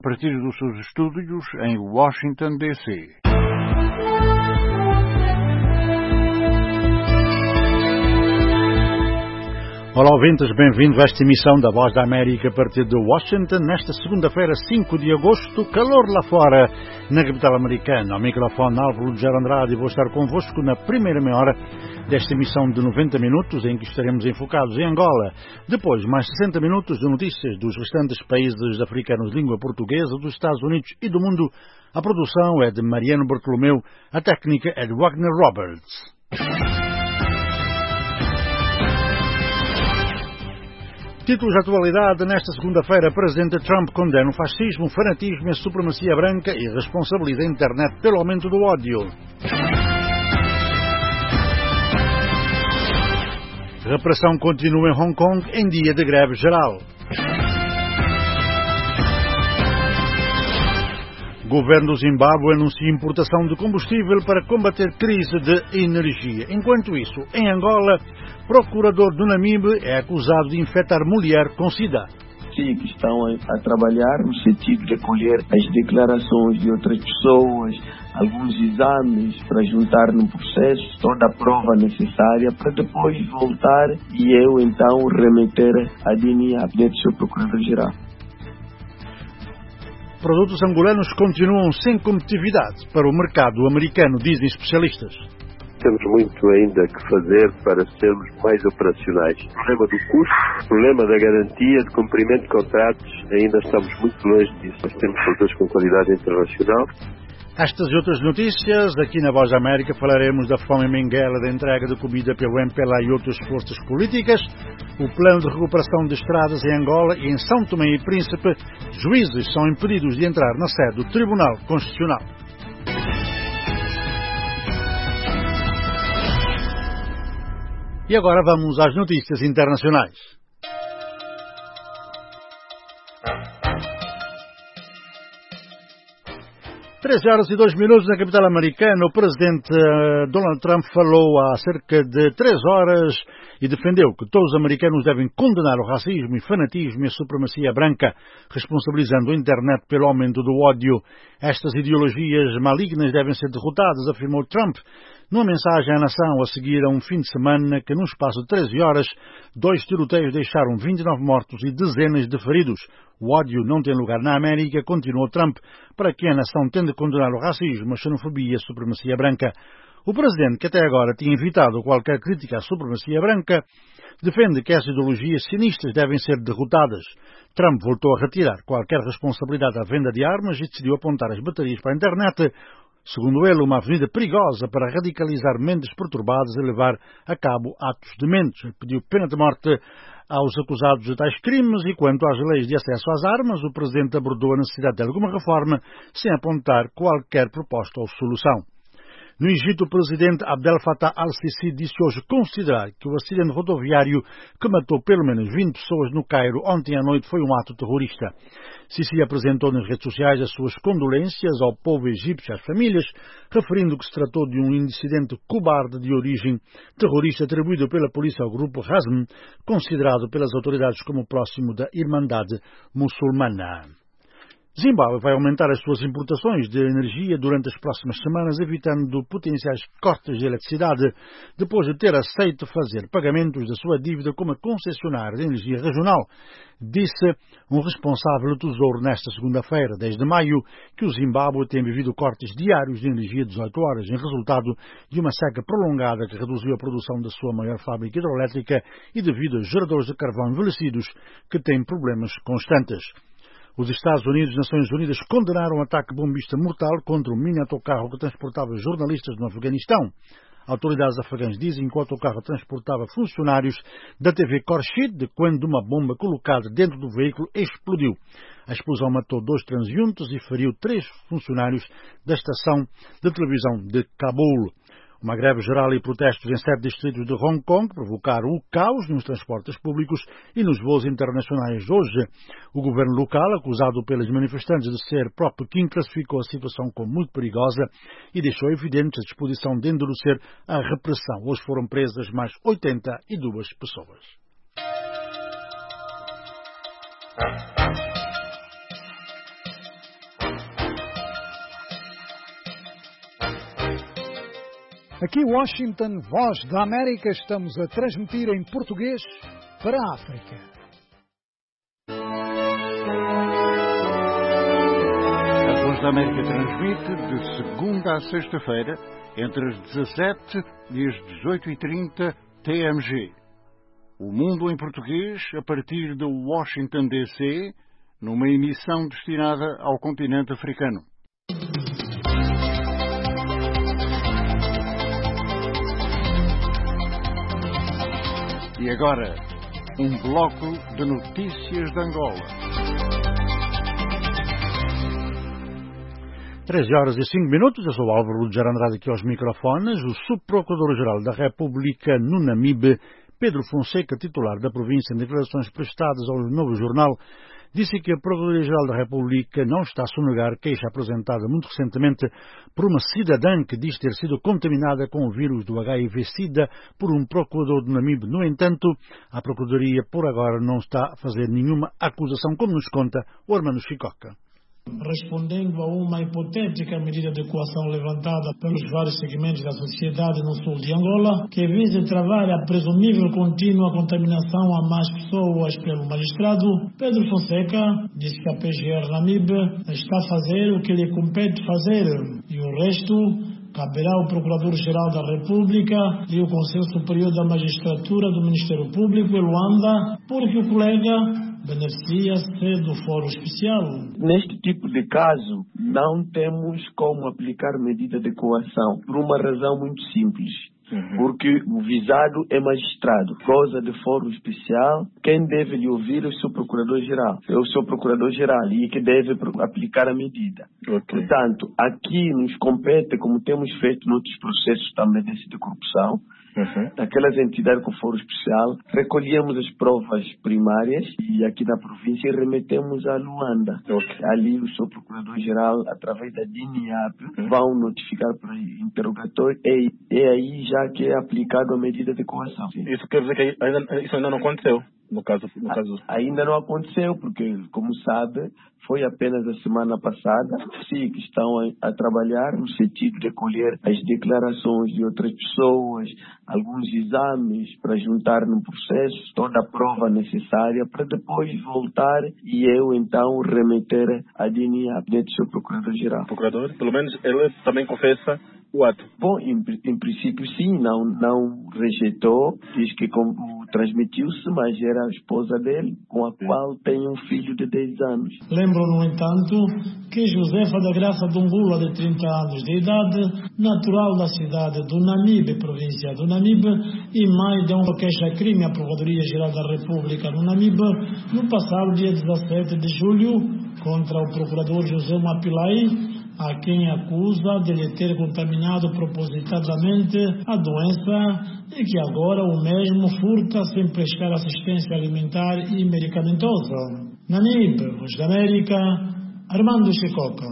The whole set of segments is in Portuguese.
A partir dos seus estúdios em Washington, D.C. Olá, ouvintes, bem-vindos a esta emissão da Voz da América a partir de Washington, nesta segunda-feira, 5 de agosto, calor lá fora, na capital americana. Ao microfone Álvaro Lugero Andrade, e vou estar convosco na primeira meia hora desta emissão de 90 minutos, em que estaremos enfocados em Angola. Depois, mais 60 minutos de notícias dos restantes países africanos de língua portuguesa, dos Estados Unidos e do mundo. A produção é de Mariano Bartolomeu, a técnica é de Wagner Roberts. Títulos de atualidade. Nesta segunda-feira, Presidente Trump condena o fascismo, o fanatismo e a supremacia branca e responsabiliza a internet pelo aumento do ódio. Repressão continua em Hong Kong em dia de greve geral. Governo do Zimbábue anuncia importação de combustível para combater crise de energia. Enquanto isso, em Angola, procurador do Namibe é acusado de infectar mulher com SIDA. Sim, que estão a trabalhar no sentido de colher as declarações de outras pessoas, alguns exames para juntar no processo, toda a prova necessária para depois voltar e eu então remeter a DNA dentro do seu procurador-geral. Produtos angolanos continuam sem competitividade para o mercado americano, dizem especialistas. Temos muito ainda que fazer para sermos mais operacionais. O problema do custo, o problema da garantia de cumprimento de contratos, ainda estamos muito longe disso. Nós temos produtos com qualidade internacional. Estas e outras notícias, aqui na Voz da América falaremos da fome em Benguela, da entrega de comida pelo MPLA e outras forças políticas, o plano de recuperação de estradas em Angola e em São Tomé e Príncipe, juízes são impedidos de entrar na sede do Tribunal Constitucional. E agora vamos às notícias internacionais. 13h02 na capital americana. O presidente Donald Trump falou há cerca de 3 horas e defendeu que todos os americanos devem condenar o racismo e fanatismo e a supremacia branca, responsabilizando a internet pelo aumento do ódio. Estas ideologias malignas devem ser derrotadas, afirmou Trump, numa mensagem à nação a seguir a um fim de semana que, num espaço de 13 horas, 2 tiroteios deixaram 29 mortos e dezenas de feridos. O ódio não tem lugar na América, continuou Trump, para que a nação tende a condenar o racismo, a xenofobia e a supremacia branca. O presidente, que até agora tinha evitado qualquer crítica à supremacia branca, defende que essas ideologias sinistas devem ser derrotadas. Trump voltou a retirar qualquer responsabilidade à venda de armas e decidiu apontar as baterias para a internet, segundo ele, uma avenida perigosa para radicalizar mentes perturbadas e levar a cabo atos dementos. Ele pediu pena de morte aos acusados de tais crimes e, quanto às leis de acesso às armas, o presidente abordou a necessidade de alguma reforma sem apontar qualquer proposta ou solução. No Egito, o presidente Abdel Fattah al-Sisi disse hoje considerar que o acidente rodoviário que matou pelo menos 20 pessoas no Cairo ontem à noite foi um ato terrorista. Sisi apresentou nas redes sociais as suas condolências ao povo egípcio e às famílias, referindo que se tratou de um incidente cobarde de origem terrorista atribuído pela polícia ao grupo Hazm, considerado pelas autoridades como próximo da Irmandade Muçulmana. Zimbábue vai aumentar as suas importações de energia durante as próximas semanas, evitando potenciais cortes de eletricidade, depois de ter aceito fazer pagamentos da sua dívida como concessionária de energia regional, disse um responsável do Tesouro nesta segunda-feira. Desde maio que o Zimbábue tem vivido cortes diários de energia de 18 horas, em resultado de uma seca prolongada que reduziu a produção da sua maior fábrica hidrelétrica e devido a geradores de carvão envelhecidos que têm problemas constantes. Os Estados Unidos e Nações Unidas condenaram um ataque bombista mortal contra um mini-autocarro que transportava jornalistas no Afeganistão. Autoridades afegãs dizem que o autocarro transportava funcionários da TV Khorshid quando uma bomba colocada dentro do veículo explodiu. A explosão matou 2 transeuntes e feriu 3 funcionários da estação de televisão de Cabul. Uma greve geral e protestos em 7 distritos de Hong Kong provocaram o caos nos transportes públicos e nos voos internacionais hoje. O governo local, acusado pelos manifestantes de ser pró-Pequim, classificou a situação como muito perigosa e deixou evidente a disposição de endurecer a repressão. Hoje foram presas mais 82 pessoas. Aqui Washington, Voz da América, estamos a transmitir em português para a África. A Voz da América transmite de segunda a sexta-feira, entre as 17 e as 18h30 TMG. O Mundo em Português, a partir de Washington, D.C., numa emissão destinada ao continente africano. E agora, um bloco de notícias de Angola. 13h05. Eu sou Álvaro Lujar Andrade aqui aos microfones. O Subprocurador-Geral da República no Namibe, Pedro Fonseca, titular da província, em declarações prestadas ao Novo Jornal, disse que a Procuradoria-Geral da República não está a sonegar queixa apresentada muito recentemente por uma cidadã que diz ter sido contaminada com o vírus do HIV-Sida por um procurador do Namibe. No entanto, a Procuradoria, por agora, não está a fazer nenhuma acusação, como nos conta o Armando Chicoca. Respondendo a uma hipotética medida de coação levantada pelos vários segmentos da sociedade no sul de Angola, que visa travar a presumível contínua contaminação a mais pessoas pelo magistrado, Pedro Fonseca disse que a PGR Namibe está a fazer o que lhe compete fazer e o resto caberá ao Procurador-Geral da República e o Conselho Superior da Magistratura do Ministério Público em Luanda, porque o colega beneficia-se do foro especial. Neste tipo de caso, não temos como aplicar medida de coação, por uma razão muito simples. Porque o visado é magistrado, goza de foro especial, quem deve lhe ouvir é o seu procurador-geral. É o seu procurador-geral e que deve aplicar a medida. Portanto, aqui nos compete, como temos feito noutros processos também de corrupção, daquelas entidades com foro especial, recolhemos as provas primárias e aqui na província remetemos a Luanda. Ali o seu procurador-geral, através da DINIAP, vão notificar para interrogatório e aí já que é aplicado a medida de coação. Isso quer dizer que isso ainda não aconteceu? No caso. Ainda não aconteceu, porque, como sabe, foi apenas a semana passada. Sim, que estão a trabalhar no sentido de colher as declarações de outras pessoas, alguns exames para juntar no processo, toda a prova necessária para depois voltar e eu então remeter a DNA dentro do seu procurador-geral. Procurador, pelo menos ele também confessa o ato. Bom, em princípio sim, não rejeitou, diz que transmitiu-se, mas era a esposa dele, com a qual tem um filho de 10 anos. Lembro, no entanto, que Josefa da Graça Dungula, de 30 anos de idade, natural da cidade do Namibe, província do Namibe, e mãe de um queixa-crime à Procuradoria-Geral da República no Namibe, no passado dia 17 de julho, contra o procurador José Mapilai, a quem acusa de lhe ter contaminado propositadamente a doença e que agora o mesmo furta sem prestar assistência alimentar e medicamentosa. Namibe, Voz da América, Armando Chicoca.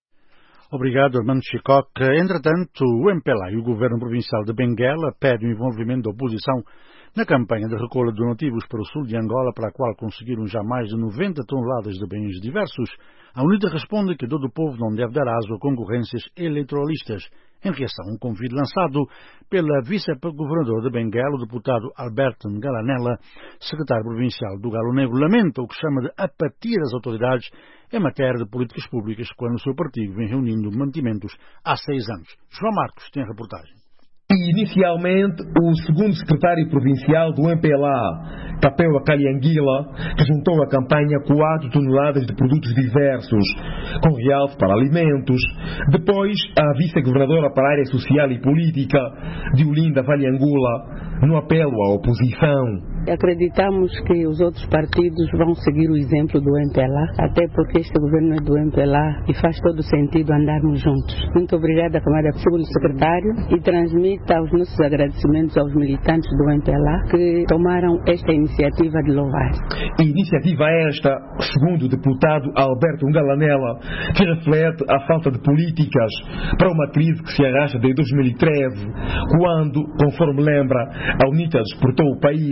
Obrigado, Armando Chicoca. Entretanto, o MPLA e o Governo Provincial de Benguela pedem o envolvimento da oposição na campanha de recolha de donativos para o sul de Angola, para a qual conseguiram já mais de 90 toneladas de bens diversos. A UNITA responde que todo o povo não deve dar aso a concorrências eleitoralistas. Em reação a um convite lançado pela vice-governadora de Benguela, o deputado Alberto Ngalanela, secretário provincial do Galo Negro, lamenta o que chama de apatia das autoridades em matéria de políticas públicas, quando o seu partido vem reunindo mantimentos há 6 anos. João Marcos tem a reportagem. Inicialmente, o segundo secretário provincial do MPLA, Capeu Acalianguila, que juntou a campanha 4 toneladas de produtos diversos, com realce para alimentos. Depois, a vice-governadora para a área social e política, Diolinda Valiangula, no apelo à oposição. Acreditamos que os outros partidos vão seguir o exemplo do MPLA, até porque este governo é do MPLA e faz todo sentido andarmos juntos. Muito obrigada, Câmara Segundo Secretário, e transmita os nossos agradecimentos aos militantes do MPLA que tomaram esta iniciativa de louvar. Iniciativa esta, segundo o deputado Alberto Ngalanela, que reflete a falta de políticas para uma crise que se arrasta desde 2013, quando, conforme lembra, a UNITA exportou o país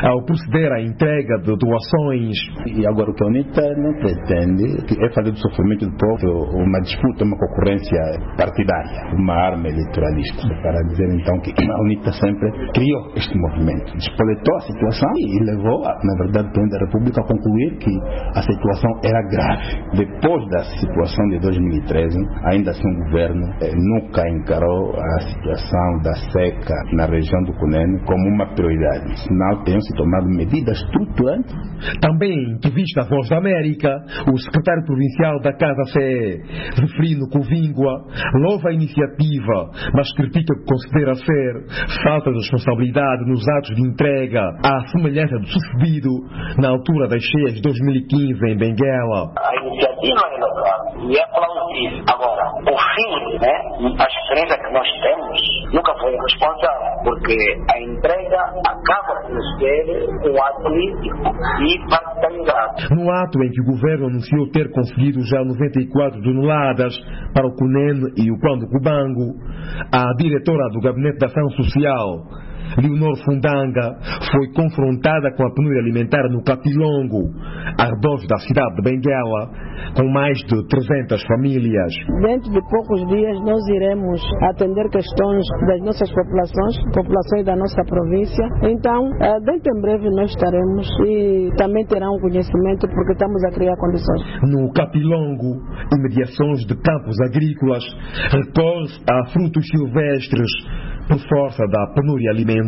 ao proceder à entrega de doações. E agora o que a UNITA não pretende é fazer do sofrimento do povo uma disputa, uma concorrência partidária, uma arma eleitoralista, para dizer então que a UNITA sempre criou este movimento, despoletou a situação e levou, na verdade, o Presidente da República a concluir que a situação era grave. Depois da situação de 2013, ainda assim o governo nunca encarou a situação da seca na região do Cunene como uma prioridade, senão tenham se tomado medidas estruturantes. Também em entrevista à Voz da América, o secretário provincial da Casa CE, Zeferino Covingua, louva a iniciativa, mas critica o que considera ser falta de responsabilidade nos atos de entrega, à semelhança do sucedido na altura das cheias de 2015 em Benguela. A iniciativa é local e é plausível. Agora, o fim, a experiência que nós temos, nunca foi responsável, porque a entrega acaba de ser um ato político e parcializado. No ato em que o governo anunciou ter conseguido já 94 toneladas para o Cunene e o Pão do Cubango, a diretora do Gabinete de Ação Social, Leonor Fundanga, foi confrontada com a penúria alimentar no Capilongo, arredores da cidade de Benguela, com mais de 300 famílias. Dentro de poucos dias nós iremos atender questões das nossas populações da nossa província. Então, dentro em breve nós estaremos e também terão conhecimento porque estamos a criar condições. No Capilongo, imediações de campos agrícolas, recorre a frutos silvestres por força da penúria alimentar.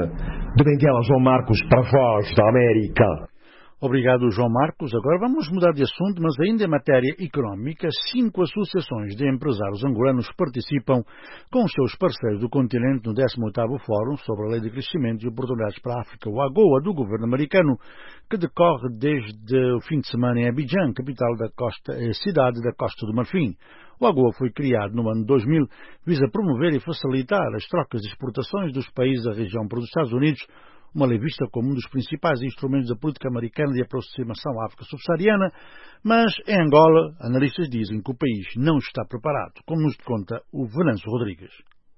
De Benguela, João Marcos, para a Voz da América. Obrigado, João Marcos. Agora vamos mudar de assunto, mas ainda em matéria económica, 5 associações de empresários angolanos participam com os seus parceiros do continente no 18º Fórum sobre a Lei de Crescimento e Oportunidades para a África, o AGOA, do governo americano, que decorre desde o fim de semana em Abidjan, capital da cidade da Costa do Marfim. O AGOA foi criado no ano 2000, visa promover e facilitar as trocas de exportações dos países da região para os Estados Unidos, uma lei vista como um dos principais instrumentos da política americana de aproximação à África subsaariana, mas em Angola, analistas dizem que o país não está preparado, como nos conta o Venâncio Rodrigues.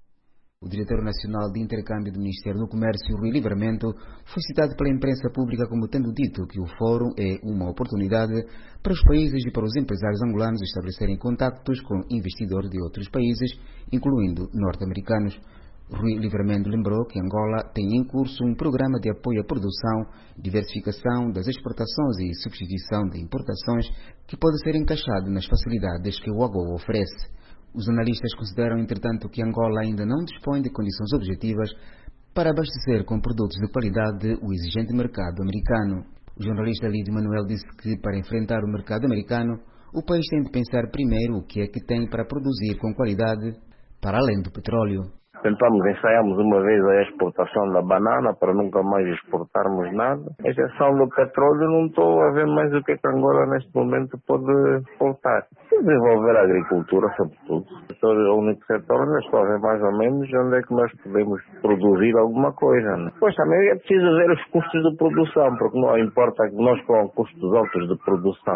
O diretor nacional de intercâmbio do Ministério do Comércio, Rui Livramento, foi citado pela imprensa pública como tendo dito que o fórum é uma oportunidade para os países e para os empresários angolanos estabelecerem contactos com investidores de outros países, incluindo norte-americanos. Rui Livramento lembrou que Angola tem em curso um programa de apoio à produção, diversificação das exportações e substituição de importações que pode ser encaixado nas facilidades que o AGOA oferece. Os analistas consideram, entretanto, que Angola ainda não dispõe de condições objetivas para abastecer com produtos de qualidade o exigente mercado americano. O jornalista Lídio Manuel disse que, para enfrentar o mercado americano, o país tem de pensar primeiro o que é que tem para produzir com qualidade, para além do petróleo. Ensaiamos uma vez a exportação da banana para nunca mais exportarmos nada. A exceção do petróleo, não estou a ver mais o que a Angola neste momento pode exportar. Desenvolver a agricultura, sobretudo. O único setor onde estou a ver mais ou menos onde é que nós podemos produzir alguma coisa. Pois também é preciso ver os custos de produção, porque não importa que nós com custos altos de produção,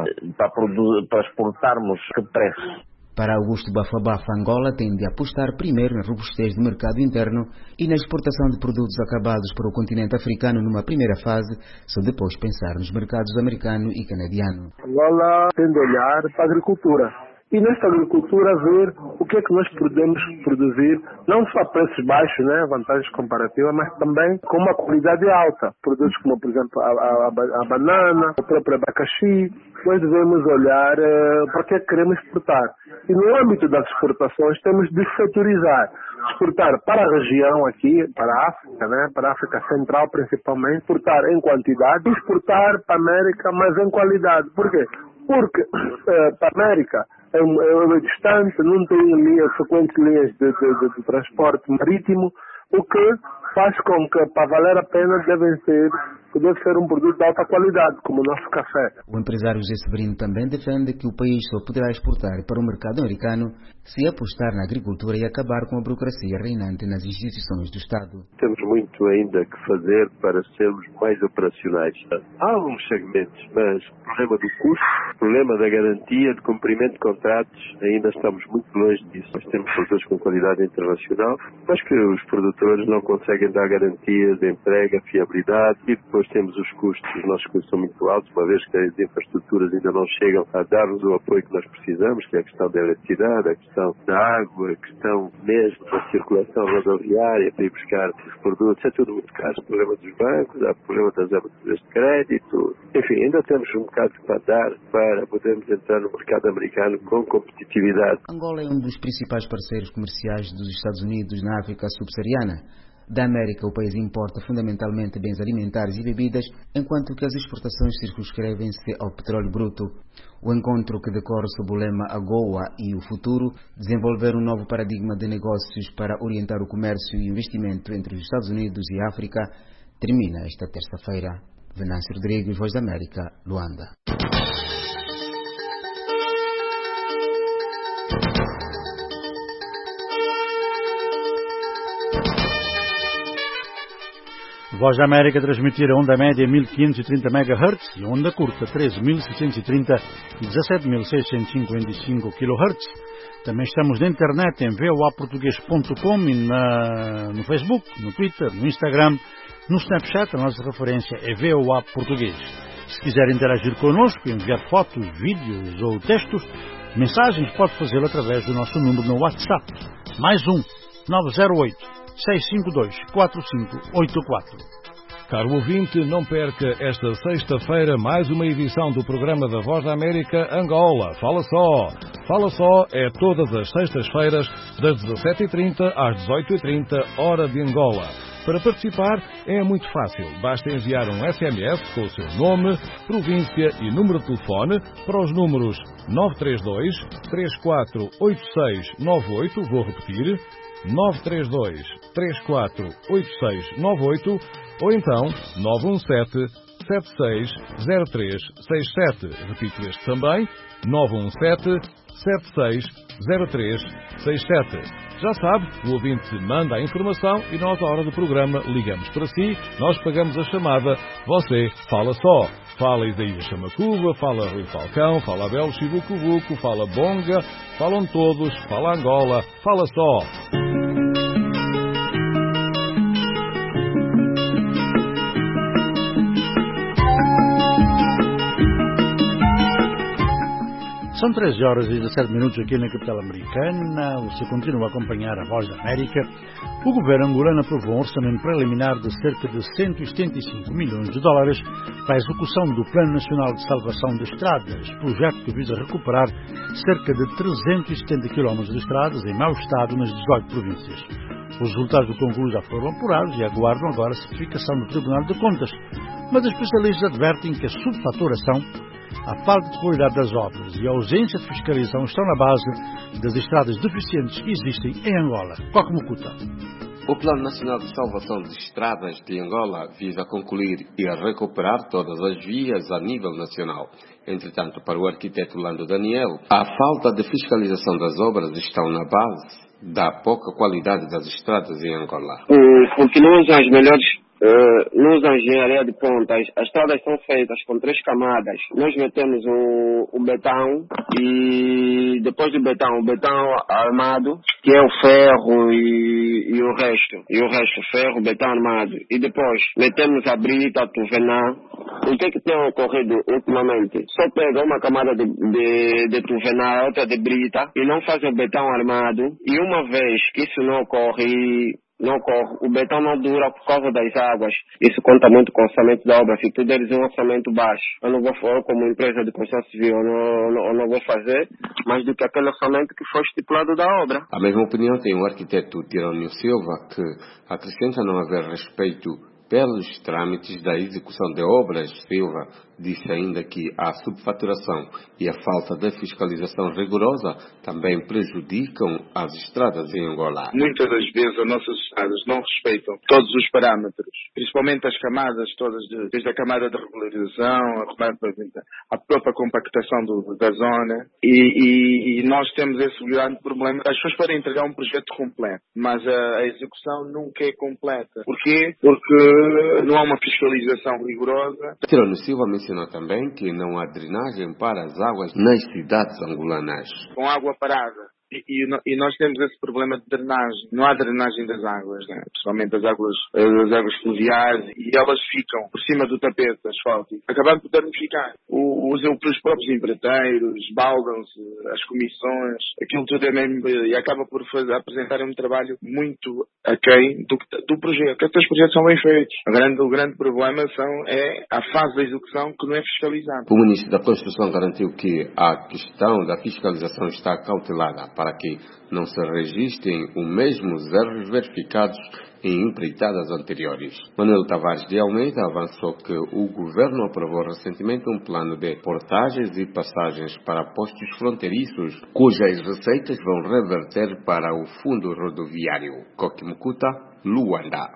para exportarmos, que preço? Para Augusto Bafabafa, Angola tem de apostar primeiro na robustez do mercado interno e na exportação de produtos acabados para o continente africano numa primeira fase, só depois pensar nos mercados americano e canadiano. Angola tem de olhar para a agricultura. E nesta agricultura ver o que é que nós podemos produzir, não só a preços baixos, vantagens comparativas, mas também com uma qualidade alta. Produtos como, por exemplo, a banana, o próprio abacaxi. Nós devemos olhar para o que é que queremos exportar. E no âmbito das exportações temos de setorizar. Exportar para a região aqui, para a África, para a África Central principalmente, exportar em quantidade e exportar para a América, mas em qualidade. Por quê? Porque para a América é distante, não tem frequentes linhas de transporte marítimo, o que faz com que, para valer a pena, deve ser um produto de alta qualidade, como o nosso café. O empresário José Severino também defende que o país só poderá exportar para o mercado americano se apostar na agricultura e acabar com a burocracia reinante nas instituições do Estado. Temos muito ainda que fazer para sermos mais operacionais. Há alguns segmentos, mas o problema do custo, o problema da garantia de cumprimento de contratos, ainda estamos muito longe disso. Nós temos produtos com qualidade internacional, mas que os produtores não conseguem dar garantia de entrega, fiabilidade e depois depois temos os custos, os nossos custos são muito altos, uma vez que as infraestruturas ainda não chegam a dar-nos o apoio que nós precisamos, que é a questão da eletricidade, a questão da água, a questão mesmo da circulação rodoviária para ir buscar os produtos, é tudo muito caro. O problema dos bancos, há o problema das aberturas de crédito, enfim, ainda temos um bocado para dar para podermos entrar no mercado americano com competitividade. Angola é um dos principais parceiros comerciais dos Estados Unidos na África subsaariana. Da América, o país importa fundamentalmente bens alimentares e bebidas, enquanto que as exportações circunscrevem-se ao petróleo bruto. O encontro, que decorre sob o lema AGOA e o futuro, desenvolver um novo paradigma de negócios para orientar o comércio e investimento entre os Estados Unidos e a África, termina esta terça-feira. Venâncio Rodrigues, Voz da América, Luanda. Voz da América transmitir a onda média 1530 MHz e onda curta 13.630 e 17.655 kHz. Também estamos na internet em voaportugues.com e no Facebook, no Twitter, no Instagram, no Snapchat. A nossa referência é VOA Português. Se quiser interagir connosco, enviar fotos, vídeos ou textos, mensagens, pode fazê-lo através do nosso número no WhatsApp. Mais 908-652-4584. Caro ouvinte, não perca esta sexta-feira mais uma edição do programa da Voz da América Angola. Fala Só! Fala Só é todas as sextas-feiras, das 17h30 às 18h30, hora de Angola. Para participar é muito fácil. Basta enviar um SMS com o seu nome, província e número de telefone para os números 932-348698, vou repetir, 932-348698, ou então 917-760367. Repito este também, 917-760367. Já sabe, o ouvinte manda a informação e nós, à hora do programa, ligamos para si, nós pagamos a chamada, você fala só. Fala Isaías Chamacuba, fala Rui Falcão, fala Abel Chibucubuco, fala Bonga, falam todos, fala Angola, fala só. São 13 horas e 17 minutos aqui na capital americana. Você continua a acompanhar a Voz da América. O governo angolano aprovou um orçamento preliminar de cerca de 175 milhões de dólares para a execução do Plano Nacional de Salvação de Estradas, projeto que visa recuperar cerca de 370 quilómetros de estradas em mau estado nas 18 províncias. Os resultados do concurso já foram apurados e aguardam agora a certificação do Tribunal de Contas, mas os especialistas advertem que a subfaturação, a falta de qualidade das obras e a ausência de fiscalização estão na base das estradas deficientes que existem em Angola. Coque Mucuta. O Plano Nacional de Salvação de Estradas de Angola visa concluir e recuperar todas as vias a nível nacional. Entretanto, para o arquiteto Lando Daniel, a falta de fiscalização das obras estão na base da pouca qualidade das estradas em Angola. Porque não usam as melhores... não usam engenharia de pontas. As estradas são feitas com 3 camadas. Nós metemos o betão e depois do betão, o betão armado, que é o ferro e o resto. E o resto, ferro, betão armado. E depois metemos a brita, a tuvená. O que tem ocorrido ultimamente? Só pega uma camada de tuvená, outra de brita e não faz o betão armado. E uma vez que isso não ocorre, o betão não dura por causa das águas. Isso conta muito com o orçamento da obra. Se tu deres um orçamento baixo, eu não vou falar como empresa de construção civil, eu não vou fazer mais do que aquele orçamento que foi estipulado da obra. A mesma opinião tem o arquiteto Tirônio Silva, que acrescenta não haver respeito pelos trâmites da execução de obras. Silva disse ainda que a subfaturação e a falta de fiscalização rigorosa também prejudicam as estradas em Angola. Muitas das vezes as nossas estradas não respeitam todos os parâmetros, principalmente as camadas todas, desde a camada de regularização, a própria compactação da zona, e nós temos esse grande problema. As pessoas podem entregar um projeto completo, mas a execução nunca é completa. Porquê? Porque não há uma fiscalização rigorosa. Tirônio Silva mencionou também que não há drenagem para as águas nas cidades angolanas. Com água parada, E nós temos esse problema de drenagem. Não há drenagem das águas, né? Principalmente das águas fluviais, e elas ficam por cima do tapete asfáltico, acabando por danificar. Os próprios empreiteiros, baldam-se, as comissões, aquilo tudo é mesmo, e acaba por apresentar um trabalho muito aquém do projeto. Estes projetos são bem feitos. O grande problema é a fase da execução que não é fiscalizada. O Ministro da Construção garantiu que a questão da fiscalização está cautelada para que não se registrem os mesmos erros verificados em empreitadas anteriores. Manuel Tavares de Almeida avançou que o governo aprovou recentemente um plano de portagens e passagens para postos fronteiriços, cujas receitas vão reverter para o Fundo Rodoviário. Kokimukuta, Luanda.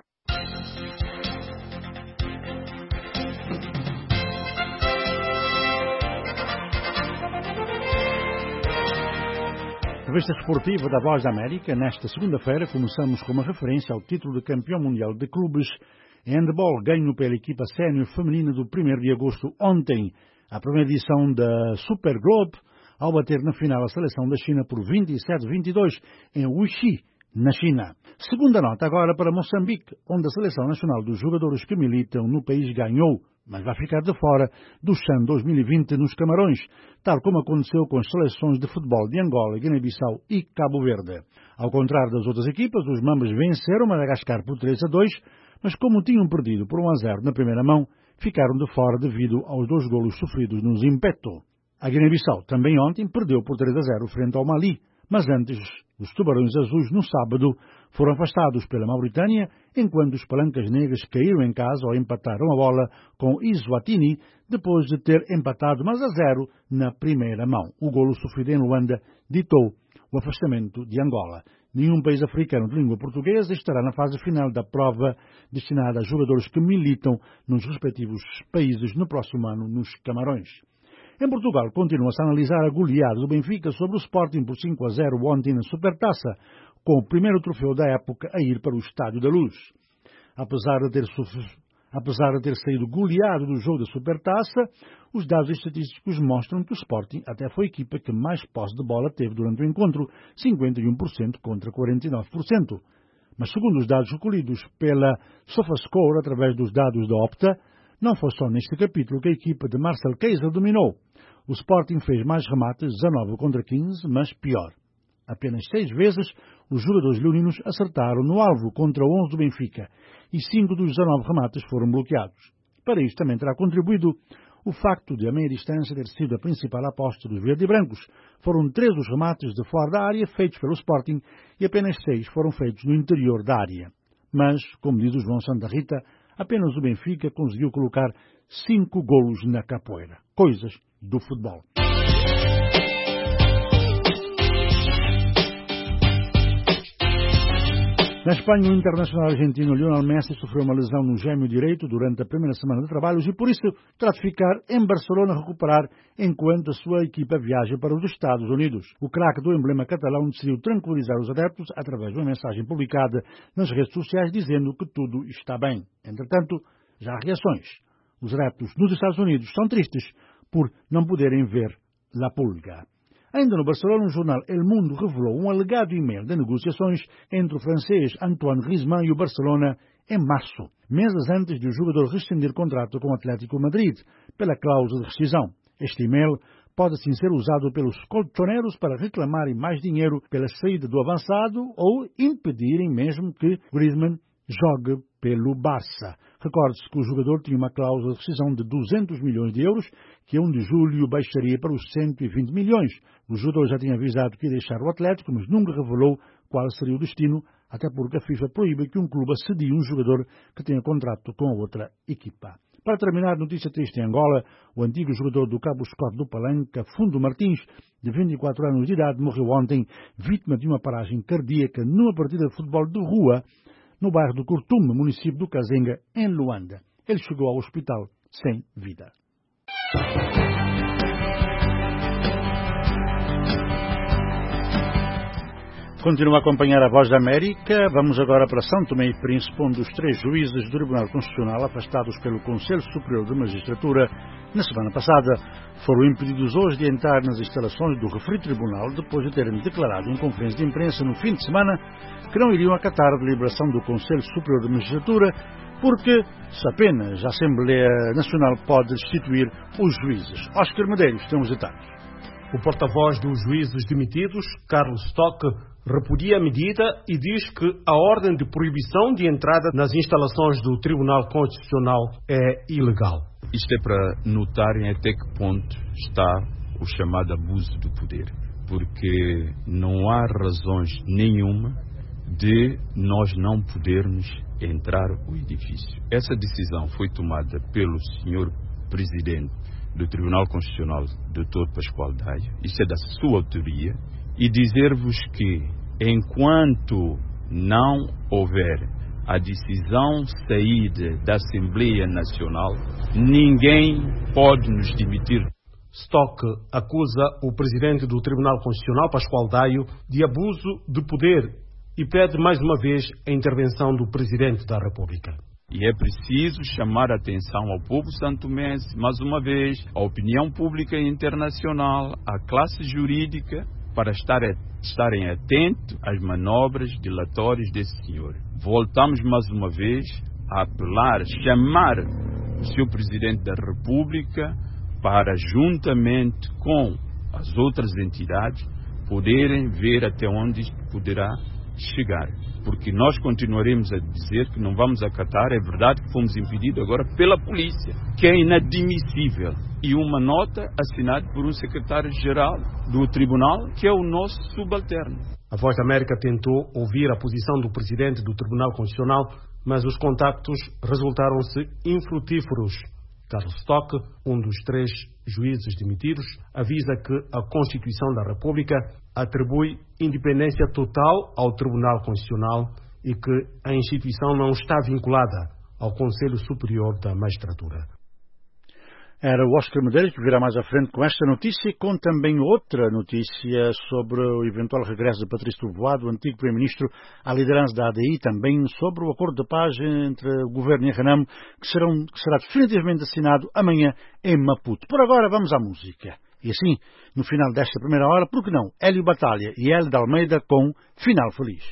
Revista esportiva da Voz da América. Nesta segunda-feira começamos com uma referência ao título de campeão mundial de clubes em handball, ganho pela equipa sénior feminina do 1º de agosto ontem, a primeira edição da Super Globe, ao bater na final a seleção da China por 27-22 em Wuxi, na China. Segunda nota agora para Moçambique, onde a seleção nacional dos jogadores que militam no país ganhou, mas vai ficar de fora do CHAN 2020 nos Camarões, tal como aconteceu com as seleções de futebol de Angola, Guiné-Bissau e Cabo Verde. Ao contrário das outras equipas, os Mambas venceram Madagascar por 3-2, mas como tinham perdido por 1-0 na primeira mão, ficaram de fora devido aos 2 golos sofridos no Zimpeto. A Guiné-Bissau também ontem perdeu por 3-0 frente ao Mali, mas antes os Tubarões Azuis no sábado foram afastados pela Mauritânia, enquanto os Palancas Negras caíram em casa ao empataram a bola com Eswatini, depois de ter empatado mas a 0 na primeira mão. O golo sofrido em Luanda ditou o afastamento de Angola. Nenhum país africano de língua portuguesa estará na fase final da prova destinada a jogadores que militam nos respectivos países no próximo ano nos Camarões. Em Portugal, continua-se a analisar a goleada do Benfica sobre o Sporting por 5-0 ontem na Supertaça, com o primeiro troféu da época a ir para o Estádio da Luz. Apesar de ter saído goleado do jogo da Supertaça, os dados estatísticos mostram que o Sporting até foi a equipa que mais posse de bola teve durante o encontro, 51% contra 49%. Mas segundo os dados recolhidos pela SofaScore, através dos dados da Opta, não foi só neste capítulo que a equipa de Marcel Keiser dominou. O Sporting fez mais remates, 19 contra 15, mas pior. Apenas 6 vezes os jogadores leoninos acertaram no alvo contra 11 do Benfica e 5 dos 19 remates foram bloqueados. Para isto também terá contribuído o facto de a meia distância ter sido a principal aposta dos verde-brancos. Foram 13 os remates de fora da área feitos pelo Sporting e apenas 6 foram feitos no interior da área. Mas, como diz o João Santa Rita, apenas o Benfica conseguiu colocar 5 golos na capoeira. Coisas do futebol. Na Espanha, o internacional argentino Lionel Messi sofreu uma lesão no gêmeo direito durante a primeira semana de trabalhos e por isso terá de ficar em Barcelona a recuperar enquanto a sua equipa viaja para os Estados Unidos. O craque do emblema catalão decidiu tranquilizar os adeptos através de uma mensagem publicada nas redes sociais dizendo que tudo está bem. Entretanto, já há reações. Os adeptos nos Estados Unidos são tristes por não poderem ver La Pulga. Ainda no Barcelona, o jornal El Mundo revelou um alegado e-mail de negociações entre o francês Antoine Griezmann e o Barcelona em março, meses antes de o jogador rescindir contrato com o Atlético Madrid, pela cláusula de rescisão. Este e-mail pode assim ser usado pelos colchoneros para reclamarem mais dinheiro pela saída do avançado ou impedirem mesmo que Griezmann jogue pelo Barça. Recorde-se que o jogador tinha uma cláusula de rescisão de 200 milhões de euros, que a 1 de julho baixaria para os 120 milhões. O jogador já tinha avisado que ia deixar o Atlético, mas nunca revelou qual seria o destino, até porque a FIFA proíbe que um clube assedie um jogador que tenha contrato com a outra equipa. Para terminar, notícia triste em Angola, o antigo jogador do Cabo Scott do Palanca, Fundo Martins, de 24 anos de idade, morreu ontem, vítima de uma paragem cardíaca numa partida de futebol de rua, no bairro do Curtume, município do Kazenga, em Luanda. Ele chegou ao hospital sem vida. Continua a acompanhar a Voz da América. Vamos agora para São Tomé e Príncipe, onde os 3 juízes do Tribunal Constitucional, afastados pelo Conselho Superior de Magistratura na semana passada, foram impedidos hoje de entrar nas instalações do referido tribunal, depois de terem declarado em conferência de imprensa no fim de semana que não iriam acatar a deliberação do Conselho Superior de Magistratura, porque se apenas a Assembleia Nacional pode destituir os juízes. Oscar Medeiros tem os detalhes. O porta-voz dos juízes demitidos, Carlos Stock, repudia a medida e diz que a ordem de proibição de entrada nas instalações do Tribunal Constitucional é ilegal. Isto é para notarem até que ponto está o chamado abuso do poder, porque não há razões nenhuma de nós não podermos entrar no edifício. Essa decisão foi tomada pelo senhor Presidente do Tribunal Constitucional, Dr. Pascoal Daio, isso é da sua autoria, e dizer-vos que enquanto não houver a decisão saída da Assembleia Nacional, ninguém pode nos demitir. Stock acusa o Presidente do Tribunal Constitucional, Pascoal Daio, de abuso de poder e pede mais uma vez a intervenção do Presidente da República. E é preciso chamar a atenção ao povo santomense, mais uma vez, à opinião pública internacional, à classe jurídica, para estarem atentos às manobras dilatórias desse senhor. Voltamos mais uma vez a apelar, chamar o Sr. Presidente da República para, juntamente com as outras entidades, poderem ver até onde isto poderá chegar. Porque nós continuaremos a dizer que não vamos acatar. É verdade que fomos impedidos agora pela polícia, que é inadmissível. E uma nota assinada por um secretário-geral do tribunal, que é o nosso subalterno. A Voz da América tentou ouvir a posição do Presidente do Tribunal Constitucional, mas os contactos resultaram-se infrutíferos. Carlos Stock, um dos 3 juízes demitidos, avisa que a Constituição da República atribui independência total ao Tribunal Constitucional e que a instituição não está vinculada ao Conselho Superior da Magistratura. Era o Oscar Medeiros, que virá mais à frente com esta notícia e com também outra notícia sobre o eventual regresso de Patrício Trovoada, o antigo Primeiro-Ministro, à liderança da ADI, também sobre o acordo de paz entre o Governo e a Renamo, que será definitivamente assinado amanhã em Maputo. Por agora, vamos à música. E assim, no final desta primeira hora, por que não, Hélio Batalha e Hélio de Almeida com Final Feliz.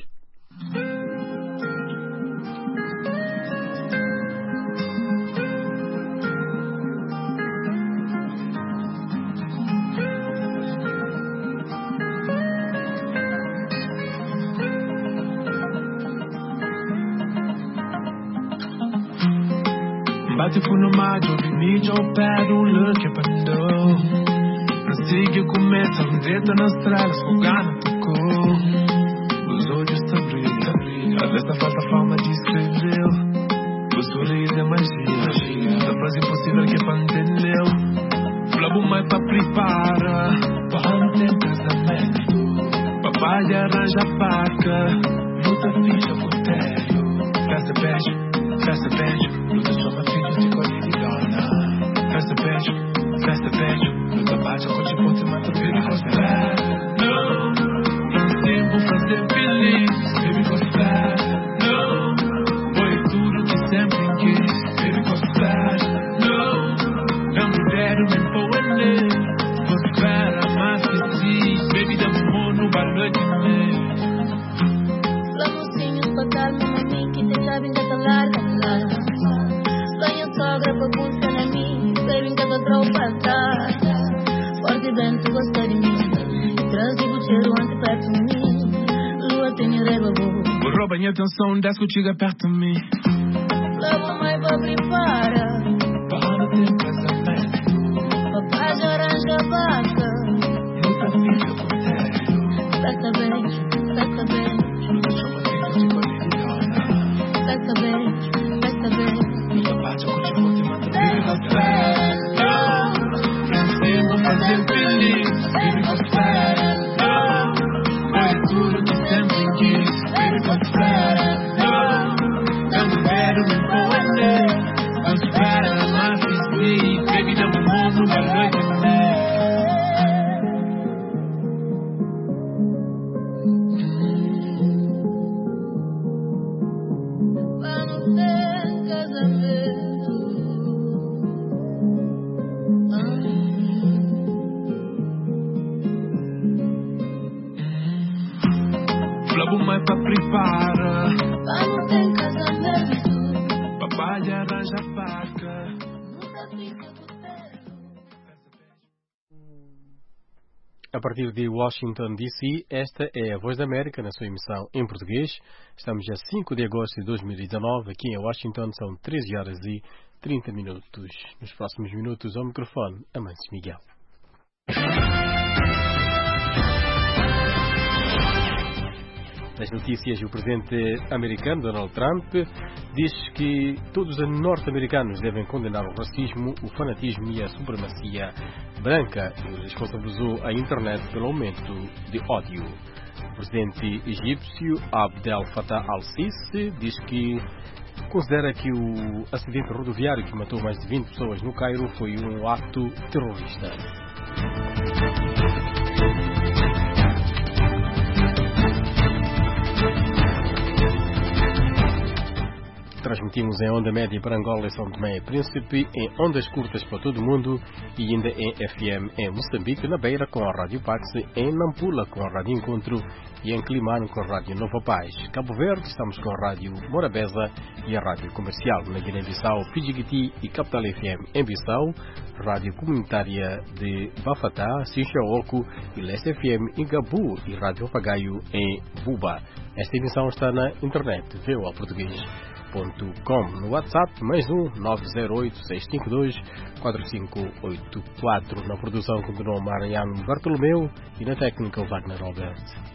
Bate no maggio, inizio per un look che prendo. Non sigo começa a dentro na estrada, sfogando tocou. Os olhos te brilham, a desta falta forma de escrever. O sorriso é magia, da frase impossível que pra entender. Flabo mais pra preparar, para não ter casamento. Papai arranja a barca, luta ficha com tério. Festa beijo, luta chama filho de colher e dona. Festa beijo, luta bate com te ponte, mata baby gospel. Não, tempo fazer feliz, baby gospel. Não, foi tudo que sempre quis, baby gospel. Não me deram nem poder, gospel, mais que sim, baby dá amor no balão de mim. Lamocinhos pra calma, mami, que te sabem da larga. Sonho sogra pra busca na mim, baby que eu troco passar. Forte dentro gosta de mim, traz o cheiro antes perto de mim. Lua tem reba boa. Rouba minha atenção, desce contigo perto de mim. Lava mais pra prepara, para não ter casamento. Papai já arranja a vaca, luta fica com tério. Festa beijo. Luta chama filho de colher e dona. Festa beijo. Luta bate com te ponte, mata baby gospel. Tempo fazer feliz, baby gospel. Foi tudo que sempre quis, baby gospel. Não me deram nem poder, gospel, mais que sim, baby dá amor no balão de mim. Logo mais pra prepara. Vamos ter casamento. Papai arranja a faca. A partir de Washington, D.C., esta é a Voz da América na sua emissão em português. Estamos a 5 de agosto de 2019. Aqui em Washington são 13 horas e 30 minutos. Nos próximos minutos, ao microfone, Amantes Miguel. Nas notícias, o presidente americano Donald Trump diz que todos os norte-americanos devem condenar o racismo, o fanatismo e a supremacia branca e responsabilizou a internet pelo aumento de ódio. O presidente egípcio Abdel Fattah al-Sisi diz que considera que o acidente rodoviário que matou mais de 20 pessoas no Cairo foi um ato terrorista. Transmitimos em onda média para Angola e São Tomé e Príncipe, em ondas curtas para todo o mundo e ainda em FM em Moçambique, na Beira com a Rádio Pax, em Nampula com a Rádio Encontro e em Climano com a Rádio Nova Paz. Cabo Verde estamos com a Rádio Morabeza e a Rádio Comercial. Na Guiné-Bissau, Pidjigiti e Capital FM em Bissau, Rádio Comunitária de Bafatá, Sinchaoco e Leste FM em Gabu e Rádio Papagaio em Buba. Esta emissão está na internet, voaportuguês.com. No WhatsApp, mais 908-652-4584. Na produção continua Mariano Bartolomeu e na técnica o Wagner Alberto.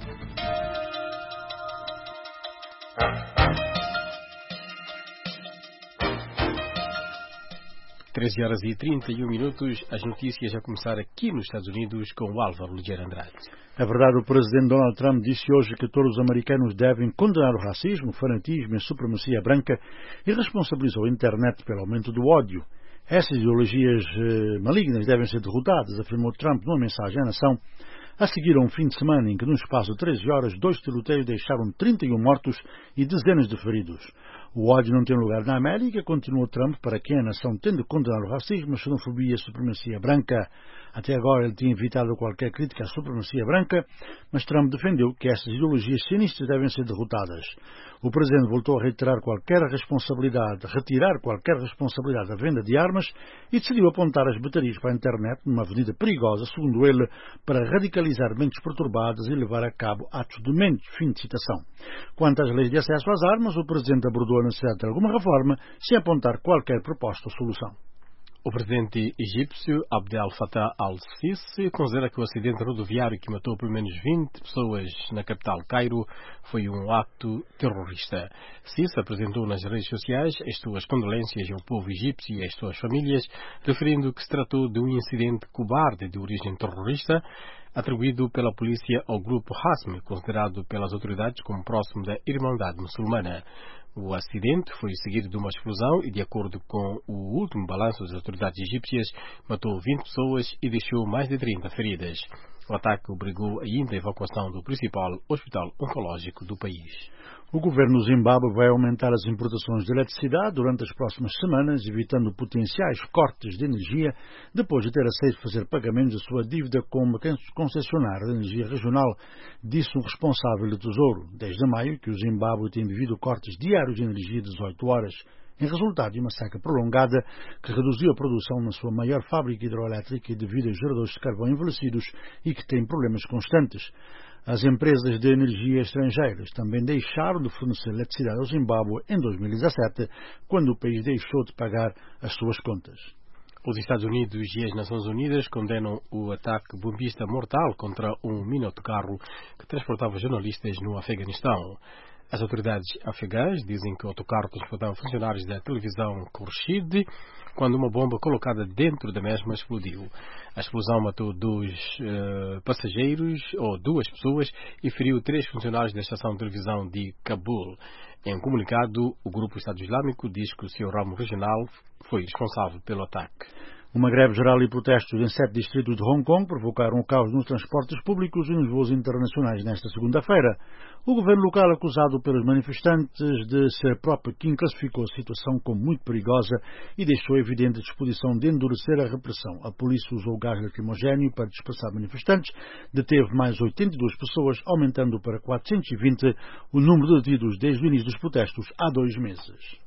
13 horas e 31 minutos, as notícias a começar aqui nos Estados Unidos com o Álvaro Ligeiro Andrade. É verdade, o presidente Donald Trump disse hoje que todos os americanos devem condenar o racismo, o fanatismo e a supremacia branca e responsabilizou a internet pelo aumento do ódio. Essas ideologias malignas devem ser derrotadas, afirmou Trump numa mensagem à nação, a seguir a um fim de semana em que, no espaço de 13 horas, 2 tiroteios deixaram 31 mortos e dezenas de feridos. O ódio não tem lugar na América, continuou Trump, para quem a nação tem de condenar o racismo, a xenofobia e a supremacia branca. Até agora ele tinha evitado qualquer crítica à supremacia branca, mas Trump defendeu que essas ideologias sinistras devem ser derrotadas. O presidente voltou a retirar qualquer responsabilidade da venda de armas e decidiu apontar as baterias para a internet numa avenida perigosa, segundo ele, para radicalizar mentes perturbadas e levar a cabo atos de mente. Fim de citação. Quanto às leis de acesso às armas, o presidente abordou a necessidade de alguma reforma sem apontar qualquer proposta ou solução. O presidente egípcio Abdel Fattah al-Sisi considera que o acidente rodoviário que matou pelo menos 20 pessoas na capital Cairo foi um ato terrorista. Sisi apresentou nas redes sociais as suas condolências ao povo egípcio e às suas famílias, referindo que se tratou de um incidente cobarde de origem terrorista, atribuído pela polícia ao grupo Hasm, considerado pelas autoridades como próximo da Irmandade Muçulmana. O acidente foi seguido de uma explosão e, de acordo com o último balanço das autoridades egípcias, matou 20 pessoas e deixou mais de 30 feridas. O ataque obrigou ainda a evacuação do principal hospital oncológico do país. O governo do Zimbábue vai aumentar as importações de eletricidade durante as próximas semanas, evitando potenciais cortes de energia, depois de ter aceito fazer pagamentos da sua dívida com uma concessionária de energia regional, disse um responsável do Tesouro. Desde maio que o Zimbábue tem vivido cortes diários de energia de 18 horas, em resultado de uma seca prolongada que reduziu a produção na sua maior fábrica hidroelétrica devido a geradores de carvão envelhecidos e que tem problemas constantes. As empresas de energia estrangeiras também deixaram de fornecer eletricidade ao Zimbábue em 2017, quando o país deixou de pagar as suas contas. Os Estados Unidos e as Nações Unidas condenam o ataque bombista mortal contra um mini-autocarro que transportava jornalistas no Afeganistão. As autoridades afegãs dizem que o autocarro transportava funcionários da televisão Khurshid quando uma bomba colocada dentro da mesma explodiu. A explosão matou 2 passageiros, ou 2 pessoas, e feriu 3 funcionários da estação de televisão de Cabul. Em um comunicado, o grupo Estado Islâmico diz que o seu ramo regional foi responsável pelo ataque. Uma greve geral e protestos em 7 distritos de Hong Kong provocaram o caos nos transportes públicos e nos voos internacionais nesta segunda-feira. O governo local, acusado pelos manifestantes de ser pró-Pequim, classificou a situação como muito perigosa e deixou evidente a disposição de endurecer a repressão. A polícia usou gás lacrimogéneo para dispersar manifestantes, deteve mais 82 pessoas, aumentando para 420 o número de detidos desde o início dos protestos há 2 meses.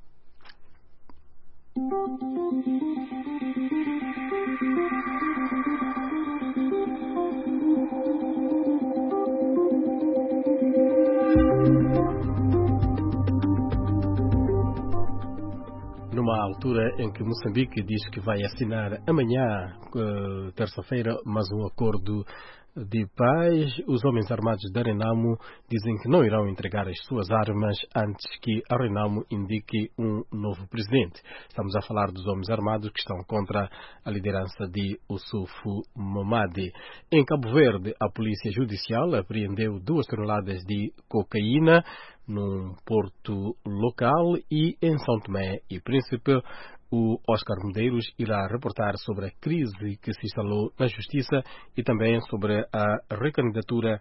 Numa altura em que Moçambique diz que vai assinar amanhã, terça-feira, mais um acordo de paz, os homens armados da Renamo dizem que não irão entregar as suas armas antes que a Renamo indique um novo presidente. Estamos a falar dos homens armados que estão contra a liderança de Oussoufou Momadi. Em Cabo Verde, a Polícia Judicial apreendeu 2 toneladas de cocaína num porto local, e em São Tomé e Príncipe, o Oscar Medeiros irá reportar sobre a crise que se instalou na Justiça e também sobre a recandidatura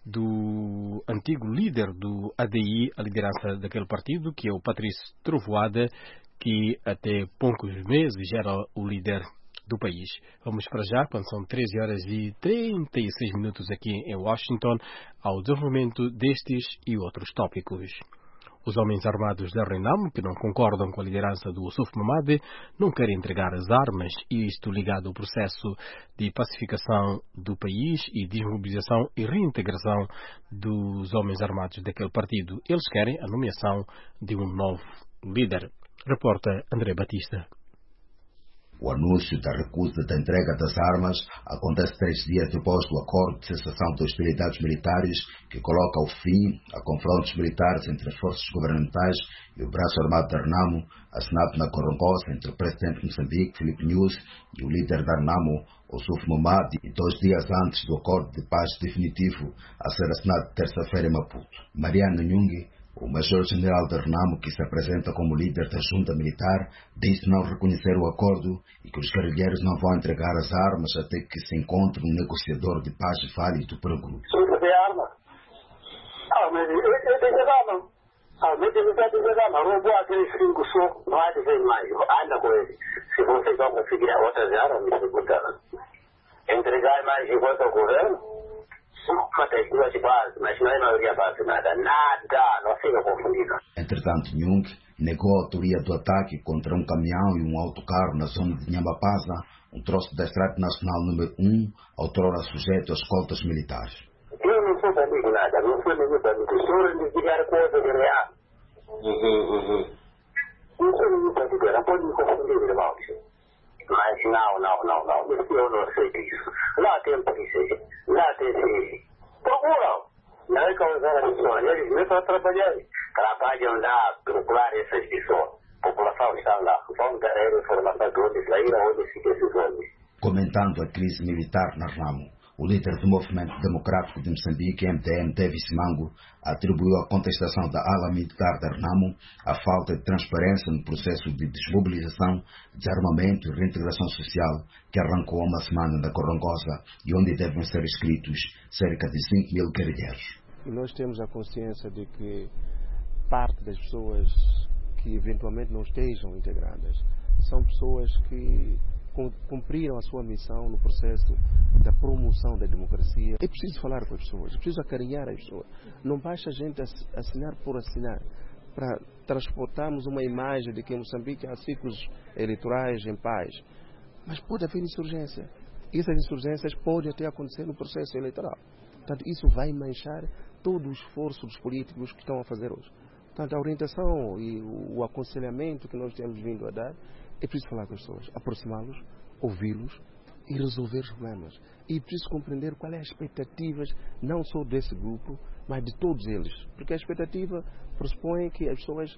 do antigo líder do ADI, a liderança daquele partido, que é o Patrício Trovoada, que até poucos meses era o líder do país. Vamos para já, quando são 13 horas e 36 minutos aqui em Washington, ao desenvolvimento destes e outros tópicos. Os homens armados da Renamo, que não concordam com a liderança do Oussoufou Momadi, não querem entregar as armas, e isto ligado ao processo de pacificação do país e desmobilização e reintegração dos homens armados daquele partido. Eles querem a nomeação de um novo líder. Reporta André Batista. O anúncio da recusa da entrega das armas acontece 3 dias depois do acordo de cessação de hostilidades militares que coloca ao fim a confrontos militares entre as forças governamentais e o braço armado da Renamo, assinado na Corongosa entre o presidente de Moçambique, Filipe Nyusi, e o líder da Renamo, Oussoufou Momadi, e 2 dias antes do acordo de paz definitivo a ser assinado terça-feira em Maputo. Mariano Nhungi, o major-general da Renamo, que se apresenta como líder da junta militar, disse não reconhecer o acordo e que os guerrilheiros não vão entregar as armas até que se encontre um negociador de paz válido para o grupo. Entregar mais de volta ao governo? Mas não é maioria base, nada, não fica confundido. Entretanto, Nhung negou a autoria do ataque contra um caminhão e um autocarro na zona de Nhambapasa, um troço da Estrada Nacional número 1, outrora sujeito a escoltas militares. Eu não sou amigo nada, não sou amigo da professora, me dizer coisa de real. Não sou amigo da professora, pode me confundir, irmão. Mas não, isso eu não sei disso. Lá tem polícia, lá tem procuram. Não é causar as pessoas, eles não estão trabalhando. Trabalham lá, procurar essas pessoas. A população está lá, vão dar a informação de onde saíram, onde ficam esses homens. Comentando a crise militar na Renamo, o líder do Movimento Democrático de Moçambique, MDM, Davis Mango, atribuiu a contestação da ala militar da Renamo à falta de transparência no processo de desmobilização, desarmamento e reintegração social que arrancou há uma semana na Corongosa e onde devem ser inscritos cerca de 5.000 guerrilheiros. E nós temos a consciência de que parte das pessoas que eventualmente não estejam integradas são pessoas que cumpriram a sua missão no processo da promoção da democracia. É preciso falar com as pessoas, é preciso acarinhar as pessoas. Não basta a gente assinar por assinar, para transportarmos uma imagem de que em Moçambique há ciclos eleitorais em paz. Mas pode haver insurgência. E essas insurgências podem até acontecer no processo eleitoral. Portanto, isso vai manchar todo o esforço dos políticos que estão a fazer hoje. Portanto, a orientação e o aconselhamento que nós temos vindo a dar é preciso falar com as pessoas, aproximá-los, ouvi-los e resolver os problemas. E é preciso compreender qual é a expectativa, não só desse grupo, mas de todos eles. Porque a expectativa pressupõe que as pessoas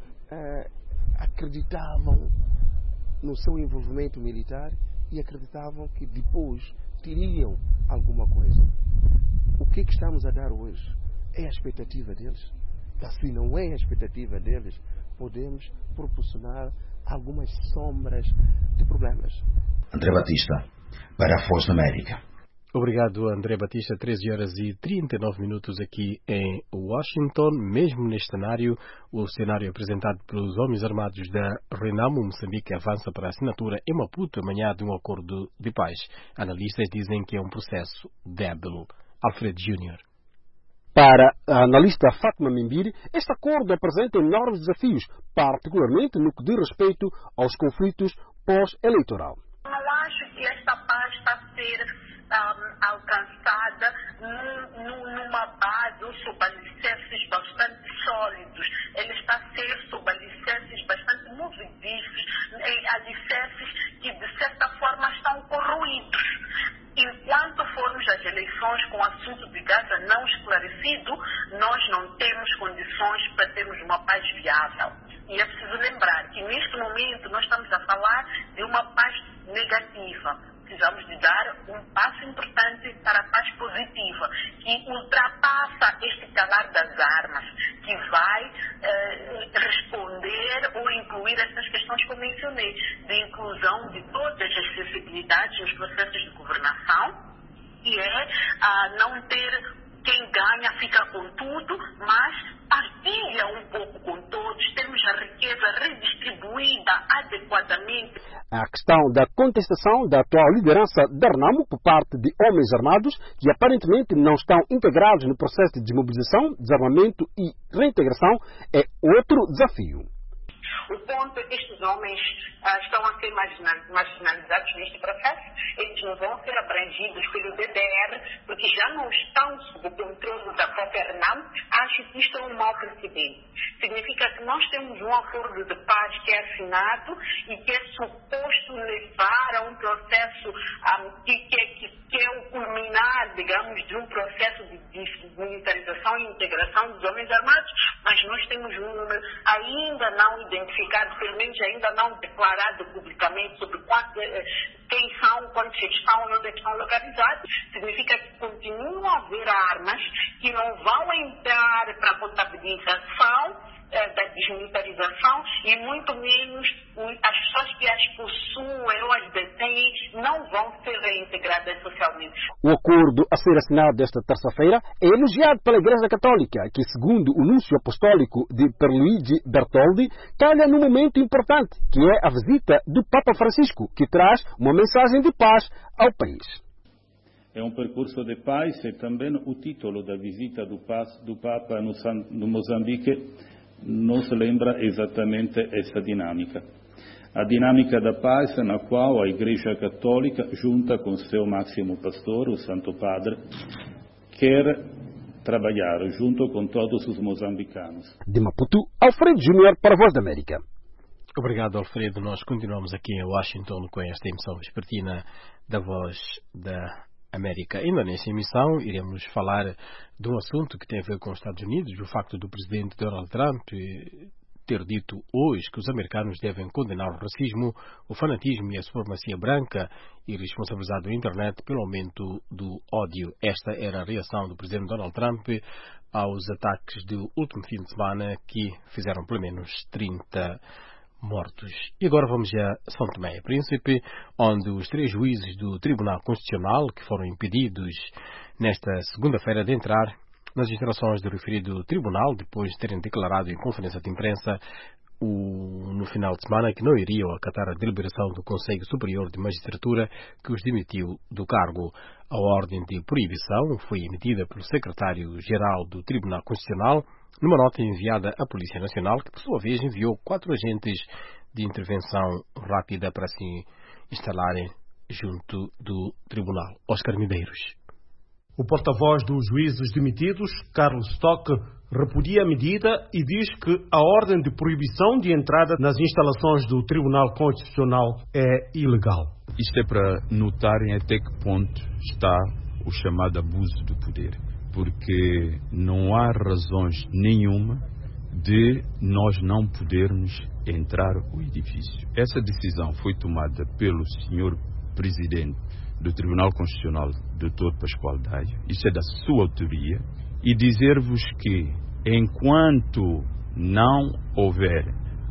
acreditavam no seu envolvimento militar e acreditavam que depois teriam alguma coisa. O que estamos a dar hoje é a expectativa deles. Se não é a expectativa deles, podemos proporcionar algumas sombras de problemas. André Batista, para a Voz da América. Obrigado, André Batista. 13h39 aqui em Washington. Mesmo neste cenário, o cenário apresentado pelos homens armados da Renamo, Moçambique, avança para a assinatura em Maputo amanhã de um acordo de paz. Analistas dizem que é um processo débil. Alfredo Júnior. Para a analista Fátima Mimbiri, este acordo apresenta enormes desafios, particularmente no que diz respeito aos conflitos pós-eleitoral. Eu acho que esta paz está a ser alcançada numa base, sob alicerces bastante sólidos. Ele está a ser sob alicerces bastante movedizos, alicerces que de certa forma estão corroídos. Enquanto formos às eleições com o assunto de Gaza não esclarecido, nós não temos condições para termos uma paz viável. E é preciso lembrar que neste momento nós estamos a falar de uma paz negativa. Precisamos de dar um passo importante para a paz positiva, que ultrapassa este calar das armas, que vai responder ou incluir essas questões que eu mencionei, de inclusão de todas as sensibilidades nos processos de governação, e não ter quem ganha fica com tudo, mas partilha um pouco com todos, temos a riqueza redistribuída adequadamente. A questão da contestação da atual liderança da Renamo por parte de homens armados que aparentemente não estão integrados no processo de desmobilização, desarmamento e reintegração é outro desafio. O ponto é que estes homens estão a ser marginalizados neste processo. Eles não vão ser abrangidos pelo DDR, porque já não estão sob o controle da própria Renamo. Acho que isto é um mau precedente. Significa que nós temos um acordo de paz que é assinado e que é suposto levar a um processo que é o culminar, digamos, de um processo de desmilitarização e integração dos homens armados, mas nós temos um número ainda não identificado, pelo menos ainda não declarado publicamente sobre quem são, quantos estão e onde estão localizados. Significa que continuam a haver armas que não vão entrar para a potabilização da desmilitarização e muito menos as pessoas que as possuem ou as detêm não vão ser reintegradas socialmente. O acordo a ser assinado esta terça-feira é elogiado pela Igreja Católica, que segundo o núncio apostólico de Pierluigi Bertoldi, calha num momento importante, que é a visita do Papa Francisco, que traz uma mensagem de paz ao país. É um percurso de paz e também o título da visita do Papa no Moçambique nos lembra exatamente essa dinâmica. A dinâmica da paz na qual a Igreja Católica, junta com seu máximo pastor, o Santo Padre, quer trabalhar junto com todos os moçambicanos. De Maputo, Alfredo Júnior para a Voz da América. Obrigado, Alfredo. Nós continuamos aqui em Washington com esta emissão vespertina da Voz da América. Ainda nesta emissão iremos falar de um assunto que tem a ver com os Estados Unidos, o facto do presidente Donald Trump ter dito hoje que os americanos devem condenar o racismo, o fanatismo e a supremacia branca e responsabilizar a internet pelo aumento do ódio. Esta era a reação do presidente Donald Trump aos ataques do último fim de semana que fizeram pelo menos 30 mortos. E agora vamos a São Tomé e Príncipe, onde os 3 juízes do Tribunal Constitucional, que foram impedidos nesta segunda-feira de entrar nas instalações do referido tribunal, depois de terem declarado em conferência de imprensa no final de semana que não iriam acatar a deliberação do Conselho Superior de Magistratura que os demitiu do cargo. A ordem de proibição foi emitida pelo secretário-geral do Tribunal Constitucional numa nota enviada à Polícia Nacional, que por sua vez enviou 4 agentes de intervenção rápida para se instalarem junto do Tribunal. Oscar Medeiros. O porta-voz dos juízes demitidos, Carlos Stock, repudia a medida e diz que a ordem de proibição de entrada nas instalações do Tribunal Constitucional é ilegal. Isto é para notarem até que ponto está o chamado abuso do poder, porque não há razões nenhuma de nós não podermos entrar no edifício. Essa decisão foi tomada pelo senhor presidente do Tribunal Constitucional, Dr. Pascoal Daio, isso é da sua autoria, e dizer-vos que enquanto não houver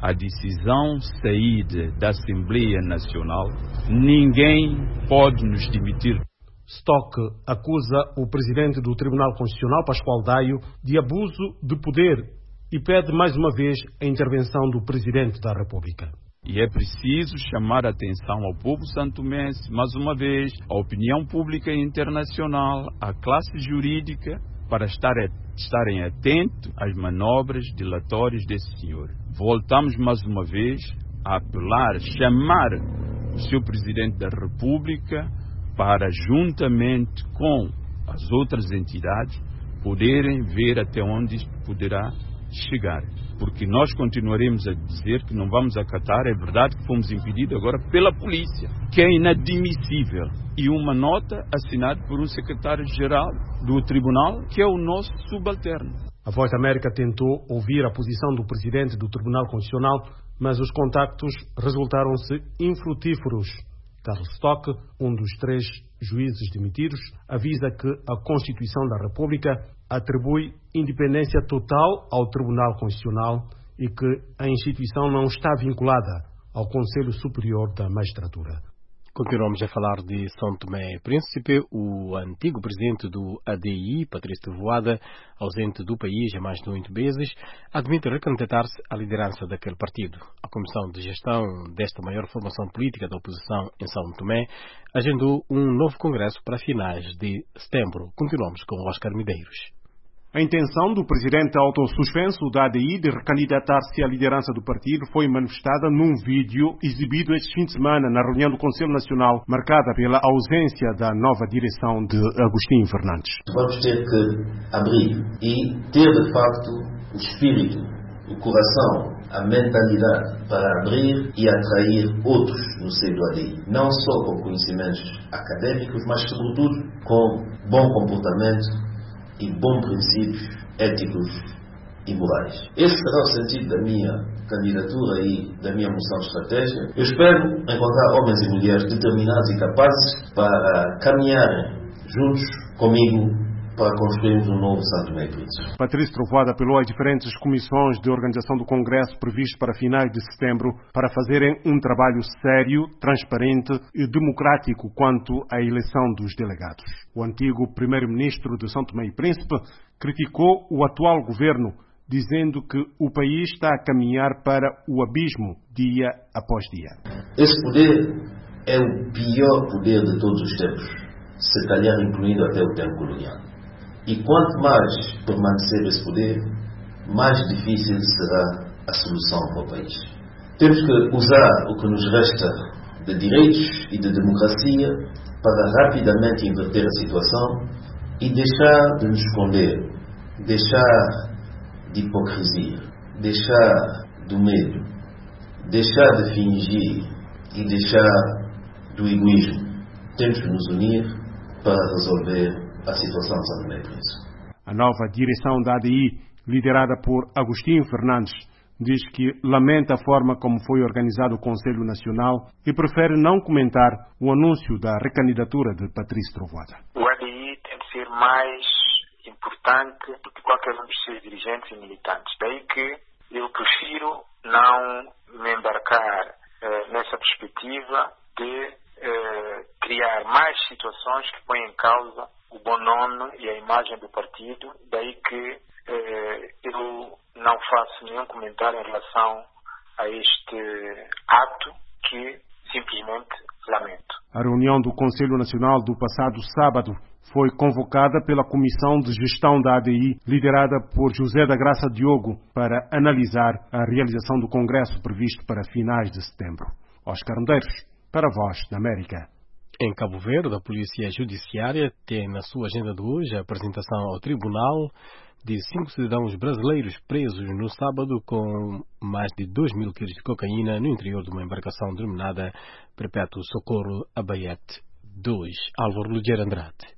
a decisão saída da Assembleia Nacional, ninguém pode nos demitir. Stock acusa o presidente do Tribunal Constitucional, Pascoal Daio, de abuso de poder e pede mais uma vez a intervenção do Presidente da República. E é preciso chamar a atenção ao povo santomense, mais uma vez, à opinião pública internacional, à classe jurídica, para estarem atentos às manobras dilatórias desse senhor. Voltamos mais uma vez a apelar, chamar o seu Presidente da República para, juntamente com as outras entidades, poderem ver até onde isto poderá chegar. Porque nós continuaremos a dizer que não vamos acatar. É verdade que fomos impedidos agora pela polícia, que é inadmissível. E uma nota assinada por um secretário-geral do tribunal, que é o nosso subalterno. A Voz da América tentou ouvir a posição do presidente do Tribunal Constitucional, mas os contactos resultaram-se infrutíferos. Carlos Stock, um dos 3 juízes demitidos, avisa que a Constituição da República atribui independência total ao Tribunal Constitucional e que a instituição não está vinculada ao Conselho Superior da Magistratura. Continuamos a falar de São Tomé e Príncipe. O antigo presidente do ADI, Patrício Trovoada, ausente do país há mais de 8 meses, admite recandidatar-se à liderança daquele partido. A Comissão de Gestão desta maior formação política da oposição em São Tomé agendou um novo congresso para finais de setembro. Continuamos com Oscar Medeiros. A intenção do presidente autossuspenso da ADI de recandidatar-se à liderança do partido foi manifestada num vídeo exibido este fim de semana na reunião do Conselho Nacional, marcada pela ausência da nova direção de Agostinho Fernandes. Vamos ter que abrir e ter, de facto, o espírito, o coração, a mentalidade para abrir e atrair outros no seio do ADI. Não só com conhecimentos académicos, mas, sobretudo, com bom comportamento e bons princípios éticos e morais. Esse será o sentido da minha candidatura e da minha moção de estratégia. Eu espero encontrar homens e mulheres determinados e capazes para caminharem juntos comigo para construirmos um novo São Tomé e Príncipe. Patrício Trovoada apelou às diferentes comissões de organização do Congresso previsto para finais de setembro para fazerem um trabalho sério, transparente e democrático quanto à eleição dos delegados. O antigo primeiro-ministro de São Tomé e Príncipe criticou o atual governo, dizendo que o país está a caminhar para o abismo dia após dia. Esse poder é o pior poder de todos os tempos, se calhar incluindo até o tempo colonial. E quanto mais permanecer esse poder, mais difícil será a solução para o país. Temos que usar o que nos resta de direitos e de democracia para rapidamente inverter a situação e deixar de nos esconder, deixar de hipocrisia, deixar do medo, deixar de fingir e deixar do egoísmo. Temos que nos unir para resolver a situação de São Tomé e Príncipe. A nova direção da ADI, liderada por Agostinho Fernandes, diz que lamenta a forma como foi organizado o Conselho Nacional e prefere não comentar o anúncio da recandidatura de Patrício Trovoada. O ADI tem de ser mais importante do que qualquer um dos seus dirigentes e militantes. Daí que eu prefiro não me embarcar nessa perspectiva de criar mais situações que põem em causa o bom nome e a imagem do partido. Daí que eu não faço nenhum comentário em relação a este ato que simplesmente lamento. A reunião do Conselho Nacional do passado sábado foi convocada pela Comissão de Gestão da ADI, liderada por José da Graça Diogo, para analisar a realização do Congresso previsto para finais de setembro. Oscar Medeiros, para a Voz da América. Em Cabo Verde, a Polícia Judiciária tem na sua agenda de hoje a apresentação ao Tribunal de 5 cidadãos brasileiros presos no sábado com mais de 2.000 quilos de cocaína no interior de uma embarcação denominada Perpétuo Socorro Abaete 2. Álvaro Lugueira Andrade.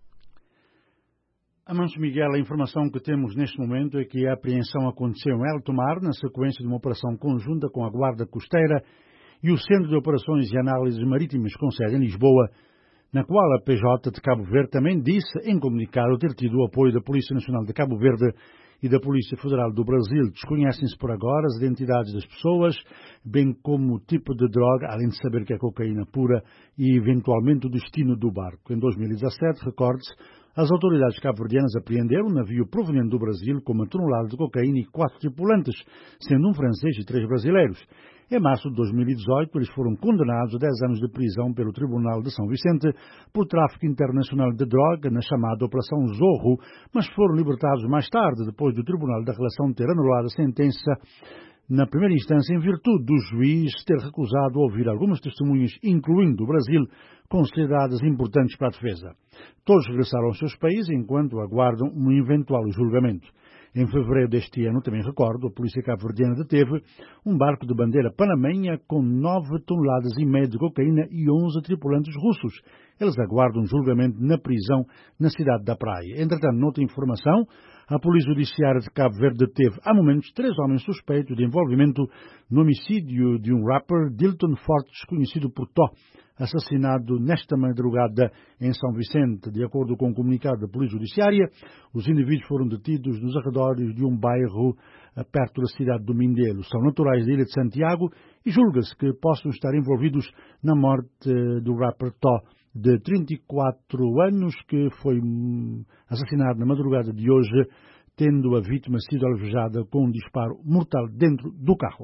Amanso Miguel, a informação que temos neste momento é que a apreensão aconteceu em El Tomar, na sequência de uma operação conjunta com a Guarda Costeira e o Centro de Operações e Análises Marítimas com sede em Lisboa, na qual a PJ de Cabo Verde também disse em comunicado ter tido o apoio da Polícia Nacional de Cabo Verde e da Polícia Federal do Brasil. Desconhecem-se por agora as identidades das pessoas, bem como o tipo de droga, além de saber que é cocaína pura e eventualmente o destino do barco. Em 2017, recorde-se, as autoridades cabo-verdianas apreenderam um navio proveniente do Brasil com uma tonelada de cocaína e 4 tripulantes, sendo um francês e 3 brasileiros. Em março de 2018, eles foram condenados a 10 anos de prisão pelo Tribunal de São Vicente por tráfico internacional de droga na chamada Operação Zorro, mas foram libertados mais tarde, depois do Tribunal da Relação ter anulado a sentença na primeira instância em virtude do juiz ter recusado ouvir algumas testemunhas, incluindo do Brasil, consideradas importantes para a defesa. Todos regressaram aos seus países enquanto aguardam um eventual julgamento. Em fevereiro deste ano, também recordo, a polícia cabo-verdiana deteve um barco de bandeira panamenha com 9 toneladas e meia de cocaína e 11 tripulantes russos. Eles aguardam julgamento na prisão na cidade da Praia. Entretanto, noutra informação, a Polícia Judiciária de Cabo Verde deteve, há momentos, 3 homens suspeitos de envolvimento no homicídio de um rapper, Dilton Fortes, conhecido por Tó, assassinado nesta madrugada em São Vicente. De acordo com o comunicado da Polícia Judiciária, os indivíduos foram detidos nos arredores de um bairro perto da cidade do Mindelo. São naturais da Ilha de Santiago e julga-se que possam estar envolvidos na morte do rapper Tó, de 34 anos, que foi assassinado na madrugada de hoje, tendo a vítima sido alvejada com um disparo mortal dentro do carro.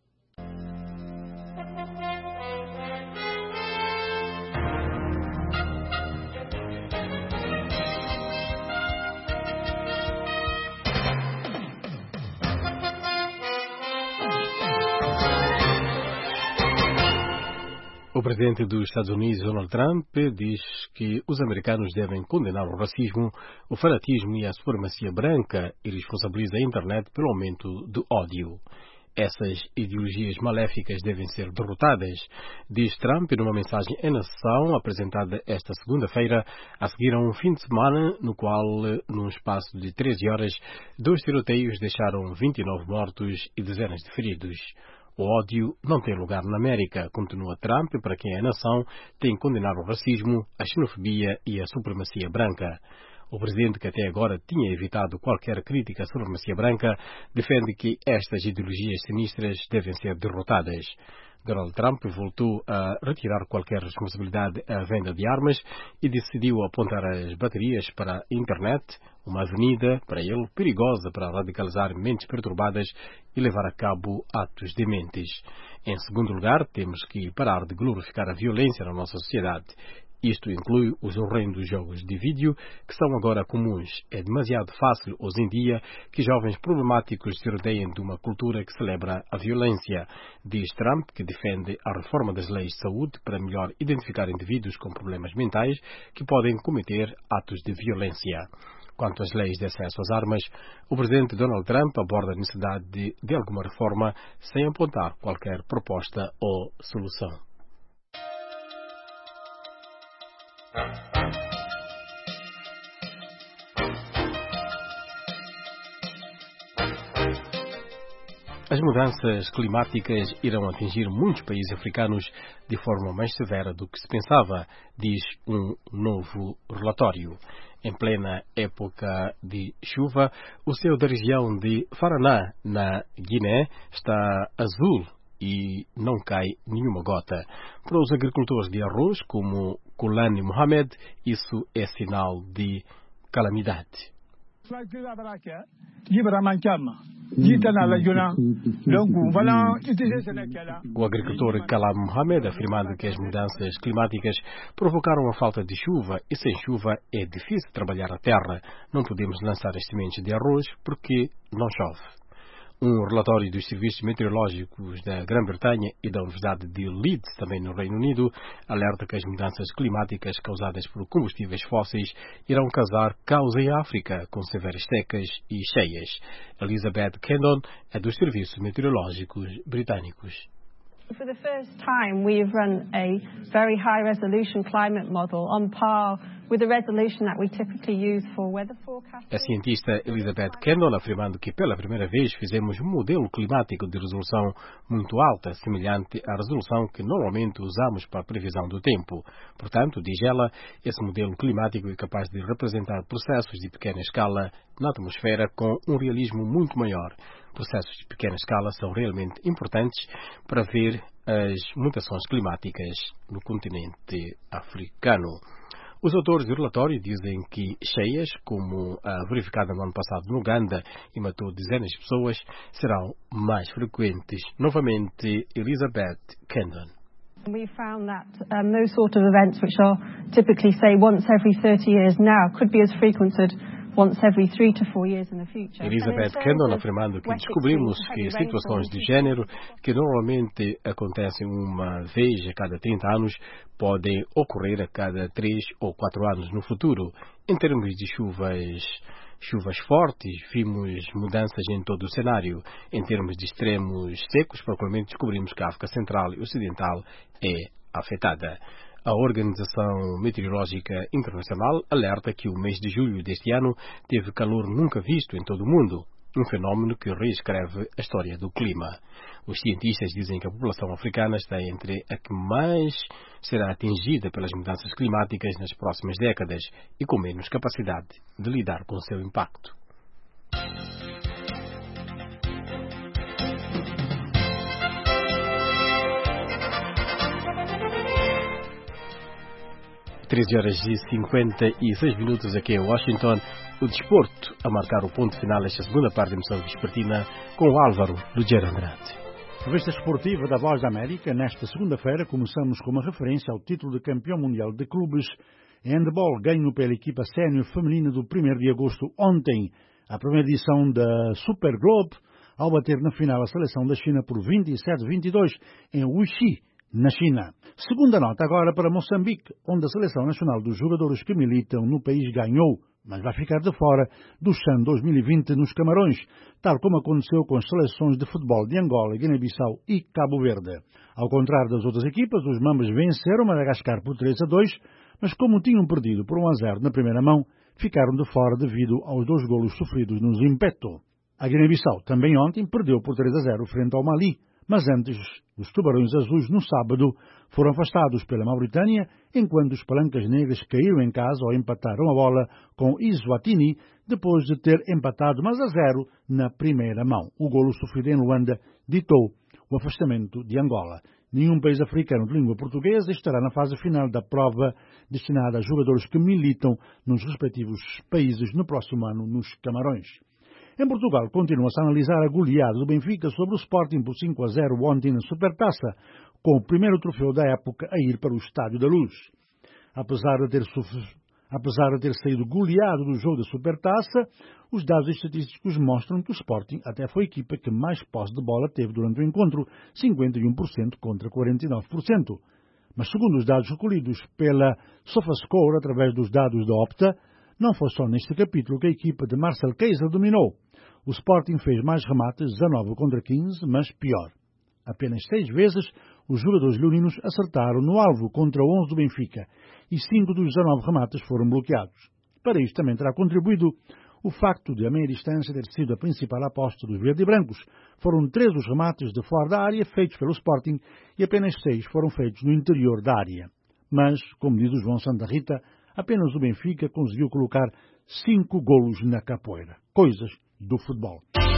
O presidente dos Estados Unidos, Donald Trump, diz que os americanos devem condenar o racismo, o fanatismo e a supremacia branca e responsabiliza a internet pelo aumento do ódio. Essas ideologias maléficas devem ser derrotadas, diz Trump numa mensagem à nação apresentada esta segunda-feira, a seguir a um fim de semana no qual, num espaço de 13 horas, 2 tiroteios deixaram 29 mortos e dezenas de feridos. O ódio não tem lugar na América, continua Trump, para quem a nação tem que condenar o racismo, a xenofobia e a supremacia branca. O presidente, que até agora tinha evitado qualquer crítica à supremacia branca, defende que estas ideologias sinistras devem ser derrotadas. Donald Trump voltou a retirar qualquer responsabilidade à venda de armas e decidiu apontar as baterias para a internet, uma avenida, para ele, perigosa para radicalizar mentes perturbadas e levar a cabo atos dementes. Em segundo lugar, temos que parar de glorificar a violência na nossa sociedade. Isto inclui os horrendos jogos de vídeo, que são agora comuns. É demasiado fácil, hoje em dia, que jovens problemáticos se rodeiem de uma cultura que celebra a violência. Diz Trump, que defende a reforma das leis de saúde para melhor identificar indivíduos com problemas mentais que podem cometer atos de violência. Quanto às leis de acesso às armas, o presidente Donald Trump aborda a necessidade de alguma reforma sem apontar qualquer proposta ou solução. As mudanças climáticas irão atingir muitos países africanos de forma mais severa do que se pensava, diz um novo relatório. Em plena época de chuva, o céu da região de Faraná, na Guiné, está azul e não cai nenhuma gota. Para os agricultores de arroz, como Kulani Mohamed, isso é sinal de calamidade. O agricultor Kalam Mohamed afirmando que as mudanças climáticas provocaram a falta de chuva e sem chuva é difícil trabalhar a terra. Não podemos lançar as sementes de arroz porque não chove. Um relatório dos serviços meteorológicos da Grã-Bretanha e da Universidade de Leeds, também no Reino Unido, alerta que as mudanças climáticas causadas por combustíveis fósseis irão causar caos em África, com severas secas e cheias. Elizabeth Kendon é dos serviços meteorológicos britânicos. For the first time, we have run a very high-resolution climate model on par with the resolution that we typically use for weather forecasting. A cientista Elizabeth Kendall afirmando que pela primeira vez fizemos um modelo climático de resolução muito alta, semelhante à resolução que normalmente usamos para a previsão do tempo. Portanto, diz ela, esse modelo climático é capaz de representar processos de pequena escala na atmosfera com um realismo muito maior. Processos de pequena escala são realmente importantes para ver as mutações climáticas no continente africano. Os autores do relatório dizem que cheias, como a verificada no ano passado no Uganda e matou dezenas de pessoas, serão mais frequentes. Novamente, Elizabeth Kendall. We found that those sort of events, which are typically, say, once every 30 years now, could be as frequented once every 3 to 4 years in the future. Elizabeth Kendall afirmando que descobrimos que situações de género que normalmente acontecem uma vez a cada 30 anos podem ocorrer a cada 3 ou 4 anos no futuro. Em termos de chuvas fortes, vimos mudanças em todo o cenário. Em termos de extremos secos, provavelmente descobrimos que a África Central e Ocidental é afetada. A Organização Meteorológica Internacional alerta que o mês de julho deste ano teve calor nunca visto em todo o mundo, um fenómeno que reescreve a história do clima. Os cientistas dizem que a população africana está entre a que mais será atingida pelas mudanças climáticas nas próximas décadas e com menos capacidade de lidar com o seu impacto. 13h56 aqui em Washington. O desporto a marcar o ponto final desta segunda parte da emissão vespertina com o Álvaro Lugero Andrade. Revista esportiva da Voz da América. Nesta segunda-feira começamos com uma referência ao título de campeão mundial de clubes em handball, ganho pela equipa sénior feminina do 1º de agosto ontem. A primeira edição da Super Globe, ao bater na final a seleção da China por 27-22 em Wuxi, na China. Segunda nota agora para Moçambique, onde a Seleção Nacional dos jogadores que militam no país ganhou, mas vai ficar de fora do CHAN 2020 nos Camarões, tal como aconteceu com as seleções de futebol de Angola, Guiné-Bissau e Cabo Verde. Ao contrário das outras equipas, os Mambas venceram Madagascar por 3-2, mas como tinham perdido por 1-0 na primeira mão, ficaram de fora devido aos 2 golos sofridos no Zimpeto. A Guiné-Bissau também ontem perdeu por 3-0 frente ao Mali, mas antes, os Tubarões Azuis no sábado foram afastados pela Mauritânia, enquanto os Palancas Negras caíram em casa ao empataram a bola com Eswatini, depois de ter empatado mas a 0 na primeira mão. O golo sofrido em Luanda ditou o afastamento de Angola. Nenhum país africano de língua portuguesa estará na fase final da prova destinada a jogadores que militam nos respectivos países no próximo ano nos Camarões. Em Portugal, continua-se a analisar a goleada do Benfica sobre o Sporting por 5-0 ontem na Supertaça, com o primeiro troféu da época a ir para o Estádio da Luz. Apesar de ter saído goleado do jogo da Supertaça, os dados estatísticos mostram que o Sporting até foi a equipa que mais posse de bola teve durante o encontro, 51% contra 49%. Mas segundo os dados recolhidos pela SofaScore, através dos dados da Opta, não foi só neste capítulo que a equipa de Marcel Keiser dominou. O Sporting fez mais remates, 19 contra 15, mas pior. Apenas 6 vezes os jogadores leoninos acertaram no alvo contra 11 do Benfica e 5 dos 19 remates foram bloqueados. Para isto também terá contribuído o facto de a meia distância ter sido a principal aposta dos verde e brancos. Foram 3 os remates de fora da área feitos pelo Sporting e apenas 6 foram feitos no interior da área. Mas, como diz o João Santa Rita, apenas o Benfica conseguiu colocar 5 golos na capoeira. Coisas do futebol.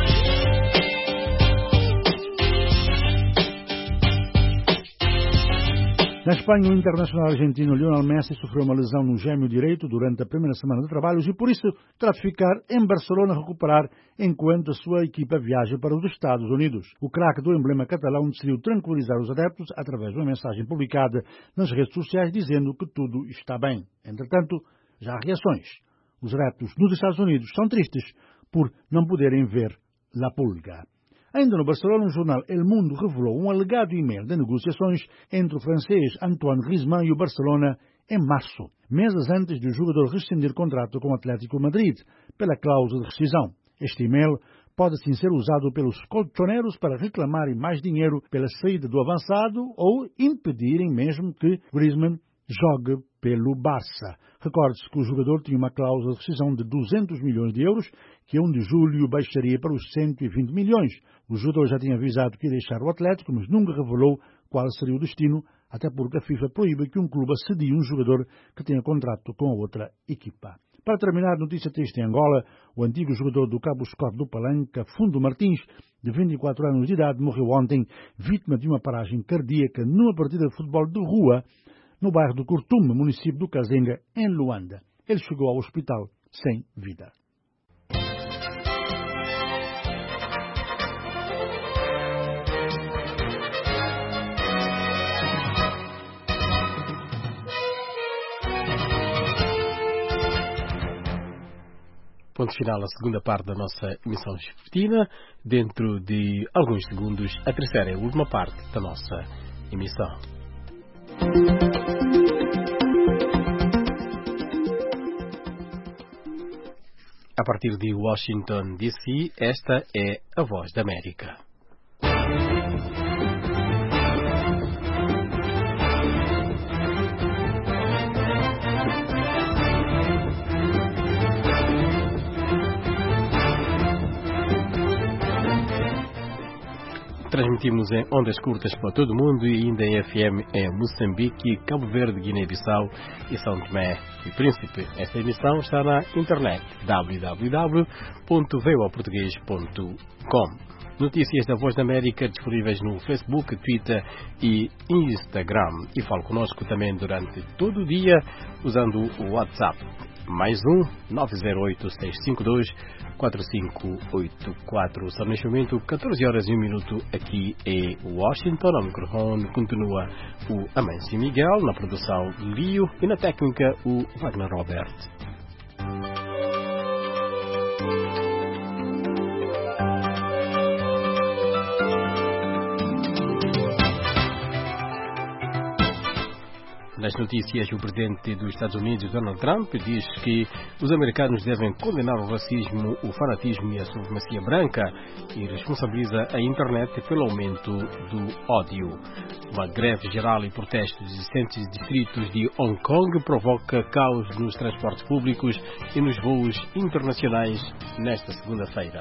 Na Espanha, o internacional argentino Lionel Messi sofreu uma lesão no gêmeo direito durante a primeira semana de trabalhos e, por isso, terá de ficar em Barcelona a recuperar enquanto a sua equipa viaja para os Estados Unidos. O craque do emblema catalão decidiu tranquilizar os adeptos através de uma mensagem publicada nas redes sociais dizendo que tudo está bem. Entretanto, já há reações. Os adeptos nos Estados Unidos são tristes por não poderem ver La Pulga. Ainda no Barcelona, o jornal El Mundo revelou um alegado e-mail de negociações entre o francês Antoine Griezmann e o Barcelona em março, meses antes de o jogador rescindir contrato com o Atlético Madrid, pela cláusula de rescisão. Este e-mail pode assim ser usado pelos colchoneiros para reclamarem mais dinheiro pela saída do avançado ou impedirem mesmo que Griezmann jogue pelo Barça. Recorde-se que o jogador tinha uma cláusula de rescisão de 200 milhões de euros, que a 1 de julho baixaria para os 120 milhões. O jogador já tinha avisado que ia deixar o Atlético, mas nunca revelou qual seria o destino, até porque a FIFA proíbe que um clube assedie um jogador que tenha contrato com a outra equipa. Para terminar, notícia triste em Angola, o antigo jogador do Cabo Scott do Palanca, Fundo Martins, de 24 anos de idade, morreu ontem, vítima de uma paragem cardíaca numa partida de futebol de rua, no bairro do Curtume, município do Kazenga, em Luanda. Ele chegou ao hospital sem vida. Ponto final a segunda parte da nossa emissão vespertina. Dentro de alguns segundos, a terceira e a última parte da nossa emissão. A partir de Washington, D.C., esta é a Voz da América. Transmitimos em ondas curtas para todo o mundo e ainda em FM em Moçambique, Cabo Verde, Guiné-Bissau e São Tomé e Príncipe. Esta emissão está na internet www.voaportugues.com. Notícias da Voz da América disponíveis no Facebook, Twitter e Instagram. E fale conosco também durante todo o dia usando o WhatsApp. Mais 908-652-4584. São neste momento 14 horas e 1 minuto aqui em Washington. Ao microfone continua o Amâncio Miguel, na produção Lio e na técnica o Wagner Robert. Nas notícias, o presidente dos Estados Unidos, Donald Trump, diz que os americanos devem condenar o racismo, o fanatismo e a supremacia branca e responsabiliza a internet pelo aumento do ódio. Uma greve geral e protestos de dissidentes distritos de Hong Kong provoca caos nos transportes públicos e nos voos internacionais nesta segunda-feira.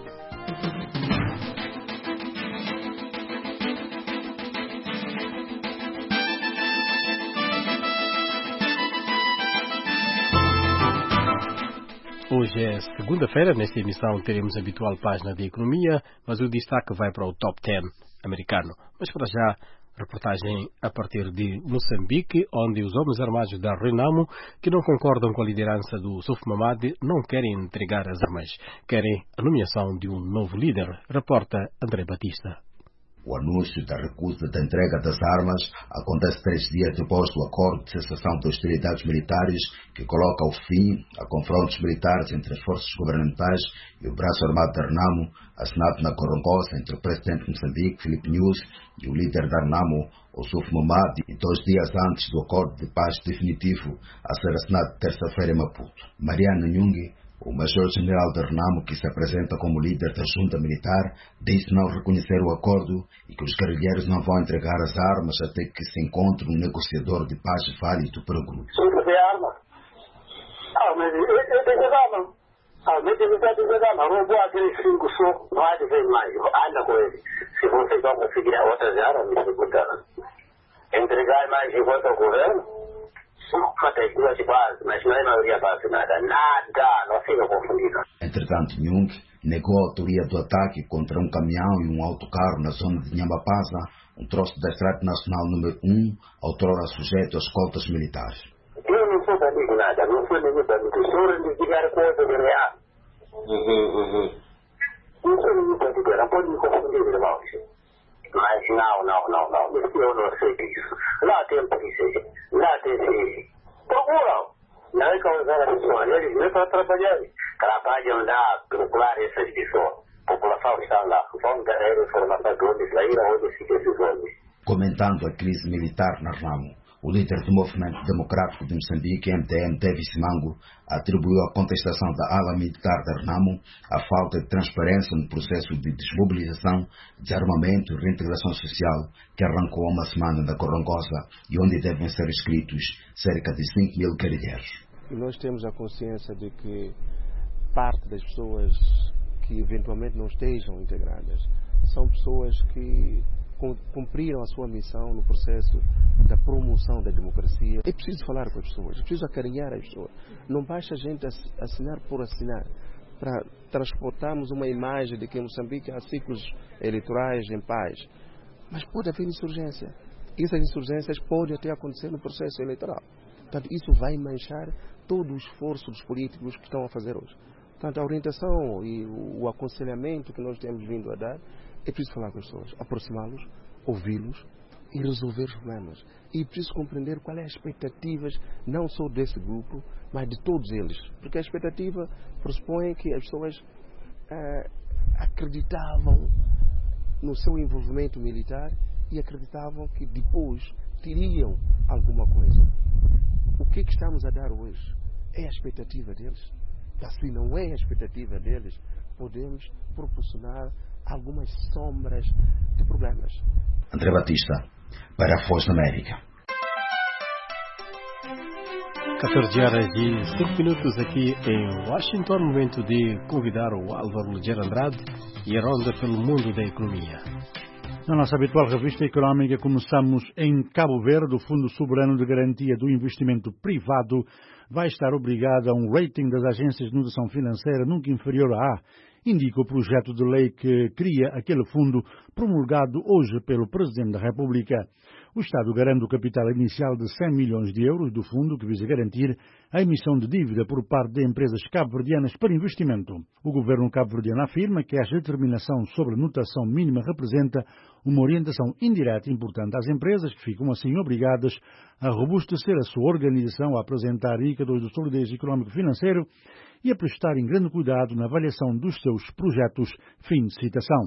Hoje é segunda-feira, nesta emissão teremos a habitual página de economia, mas o destaque vai para o Top 10 americano. Mas para já, reportagem a partir de Moçambique, onde os homens armados da Renamo, que não concordam com a liderança do Suf Mamadi, não querem entregar as armas. Querem a nomeação de um novo líder, reporta André Batista. O anúncio da recusa da entrega das armas acontece 3 dias depois do acordo de cessação de hostilidades militares que coloca ao fim a confrontos militares entre as forças governamentais e o braço armado da Renamo, assinado na Corongosa entre o presidente de Moçambique, Filipe Nyusi, e o líder da Renamo, Suf Mamadi, 2 dias antes do acordo de paz definitivo a ser assinado terça-feira em Maputo. Mariana Nhungi, o major-general da Renamo, que se apresenta como líder da junta militar, disse não reconhecer o acordo e que os guerrilheiros não vão entregar as armas até que se encontre um negociador de paz válido para o grupo. Mas eu tenho que dar, não. Mas eu tenho que dar, não. Não vou aquele 5 só, não há de ver mais. Anda com ele. Se vocês vão conseguir a outras armas, me escutando. Entregar mais enquanto ao governo? Mas não é maioria base, nada, não fica confundido. Entretanto, Nhung negou a autoria do ataque contra um caminhão e um autocarro na zona de Nhambapasa, um troço da Estrada Nacional número 1, outrora sujeito a escoltas militares. Eu não sou amigo nada, não sou nenhum amigo, sou investigar coisa de real. Não sou nenhum amigo, não pode me confundir, irmão. Mas não, eu não sei disso. Lá tem polícia, lá tem ciência. Procuram. Não é causar as pessoas, eles não estão trabalhando. Trabalham lá, procurar essas pessoas. A população está lá, vão dar informação de onde saíram, onde ficam esses homens. Comentando a crise militar na Renamo, O líder do Movimento Democrático de Moçambique, MTM, Tevi Simango, atribuiu a contestação da ala militar da Renamo à falta de transparência no processo de desmobilização, desarmamento e reintegração social que arrancou há uma semana na Gorongosa e onde devem ser inscritos cerca de 5.000 guerrilheiros. E nós temos a consciência de que parte das pessoas que eventualmente não estejam integradas são pessoas que cumpriram a sua missão no processo da promoção da democracia. É preciso falar com as pessoas, é preciso acarinhar as pessoas. Não basta a gente assinar por assinar, para transportarmos uma imagem de que em Moçambique há ciclos eleitorais em paz. Mas pode haver insurgência. Essas insurgências podem até acontecer no processo eleitoral. Portanto, isso vai manchar todo o esforço dos políticos que estão a fazer hoje. Portanto, a orientação e o aconselhamento que nós temos vindo a dar é preciso falar com as pessoas, aproximá-los, ouvi-los e resolver os problemas. E é preciso compreender qual é as expectativas, não só desse grupo, mas de todos eles. Porque a expectativa pressupõe que as pessoas acreditavam no seu envolvimento militar e acreditavam que depois teriam alguma coisa. O que estamos a dar hoje é a expectativa deles. Se não é a expectativa deles, podemos proporcionar algumas sombras de problemas. André Batista, para a Voz da América. 14 horas e 5 minutos aqui em Washington, momento de convidar o Álvaro Ligeiro Andrade e a ronda pelo mundo da economia. Na nossa habitual revista económica, começamos em Cabo Verde. O Fundo Soberano de Garantia do Investimento Privado vai estar obrigado a um rating das agências de notação financeira nunca inferior a A, indica o projeto de lei que cria aquele fundo promulgado hoje pelo Presidente da República. O Estado garante o capital inicial de 100 milhões de euros do fundo, que visa garantir a emissão de dívida por parte de empresas cabo-verdianas para investimento. O governo cabo-verdiano afirma que esta determinação sobre a notação mínima representa uma orientação indireta importante às empresas, que ficam assim obrigadas a robustecer a sua organização, a apresentar indicadores de solidez económico-financeiro e a prestarem grande cuidado na avaliação dos seus projetos. Fim de citação.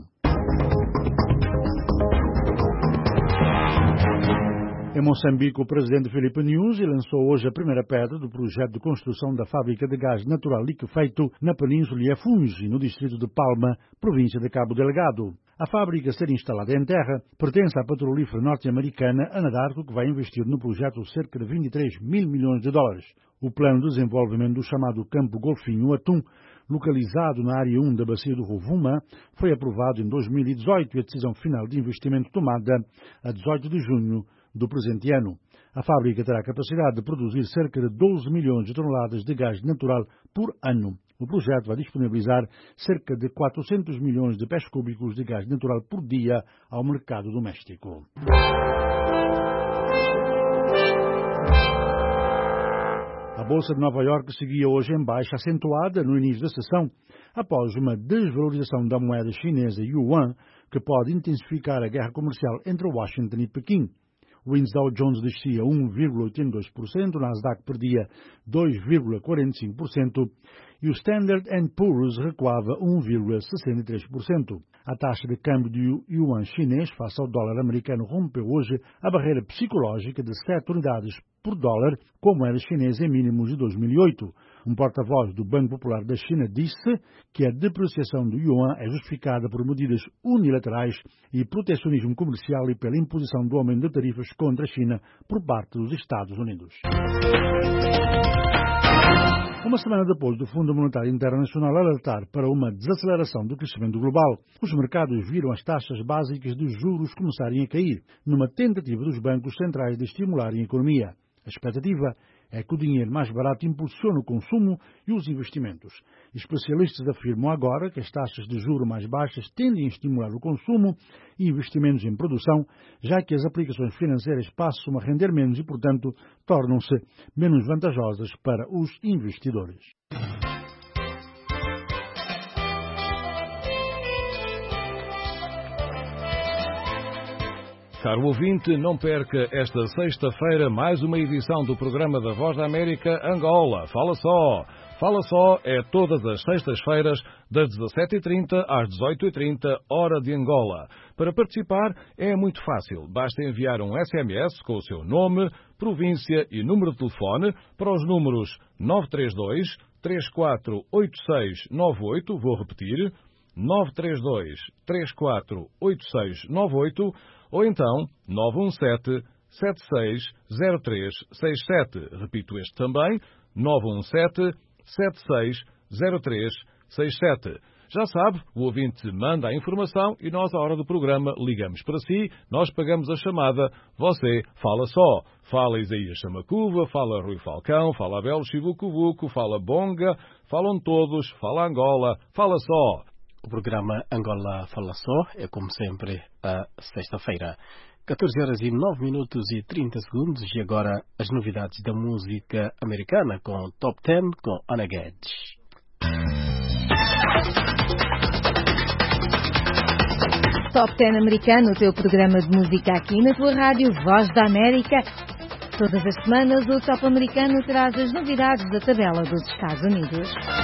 Em Moçambique, o presidente Filipe Nyusi lançou hoje a primeira pedra do projeto de construção da fábrica de gás natural liquefeito na Península Yafungi, no distrito de Palma, província de Cabo Delgado. A fábrica, a ser instalada em terra, pertence à petrolífera norte-americana Anadarko, que vai investir no projeto cerca de 23 mil milhões de dólares. O plano de desenvolvimento do chamado Campo Golfinho Atum, localizado na área 1 da bacia do Rovuma, foi aprovado em 2018 e a decisão final de investimento tomada a 18 de junho do presente ano. A fábrica terá a capacidade de produzir cerca de 12 milhões de toneladas de gás natural por ano. O projeto vai disponibilizar cerca de 400 milhões de pés cúbicos de gás natural por dia ao mercado doméstico. A Bolsa de Nova Iorque seguia hoje em baixa acentuada no início da sessão, após uma desvalorização da moeda chinesa yuan, que pode intensificar a guerra comercial entre Washington e Pequim. O índice Dow Jones descia 1,82%, o Nasdaq perdia 2,45% e o Standard & Poor's recuava 1,63%. A taxa de câmbio do yuan chinês face ao dólar americano rompeu hoje a barreira psicológica de 7 unidades por dólar, com moeda chinesa em mínimos de 2008. Um porta-voz do Banco Popular da China disse que a depreciação do yuan é justificada por medidas unilaterais e protecionismo comercial e pela imposição do aumento de tarifas contra a China por parte dos Estados Unidos. Uma semana depois do Fundo Monetário Internacional alertar para uma desaceleração do crescimento global, os mercados viram as taxas básicas de juros começarem a cair, numa tentativa dos bancos centrais de estimularem a economia. A expectativa é que o dinheiro mais barato impulsione o consumo e os investimentos. Especialistas afirmam agora que as taxas de juros mais baixas tendem a estimular o consumo e investimentos em produção, já que as aplicações financeiras passam a render menos e, portanto, tornam-se menos vantajosas para os investidores. Caro ouvinte, não perca esta sexta-feira mais uma edição do programa da Voz da América Angola. Fala só! Fala Só é todas as sextas-feiras, das 17h30 às 18h30, hora de Angola. Para participar é muito fácil. Basta enviar um SMS com o seu nome, província e número de telefone para os números 932 348698, vou repetir, 932 348698, ou então 917 760367. Repito este também, 917 760367. Já sabe, o ouvinte manda a informação e nós, à hora do programa, ligamos para si, nós pagamos a chamada, você fala só. Fala Isaías Chamacuva, fala Rui Falcão, fala Abel Chivucuvuco, fala Bonga, falam todos, fala Angola, fala só. O programa Angola Fala Só é, como sempre, a sexta-feira. 14h09:30 e agora as novidades da música americana com Top 10 com Ana Guedes. Top 10 americano, o teu programa de música aqui na tua rádio Voz da América. Todas as semanas o Top americano traz as novidades da tabela dos Estados Unidos.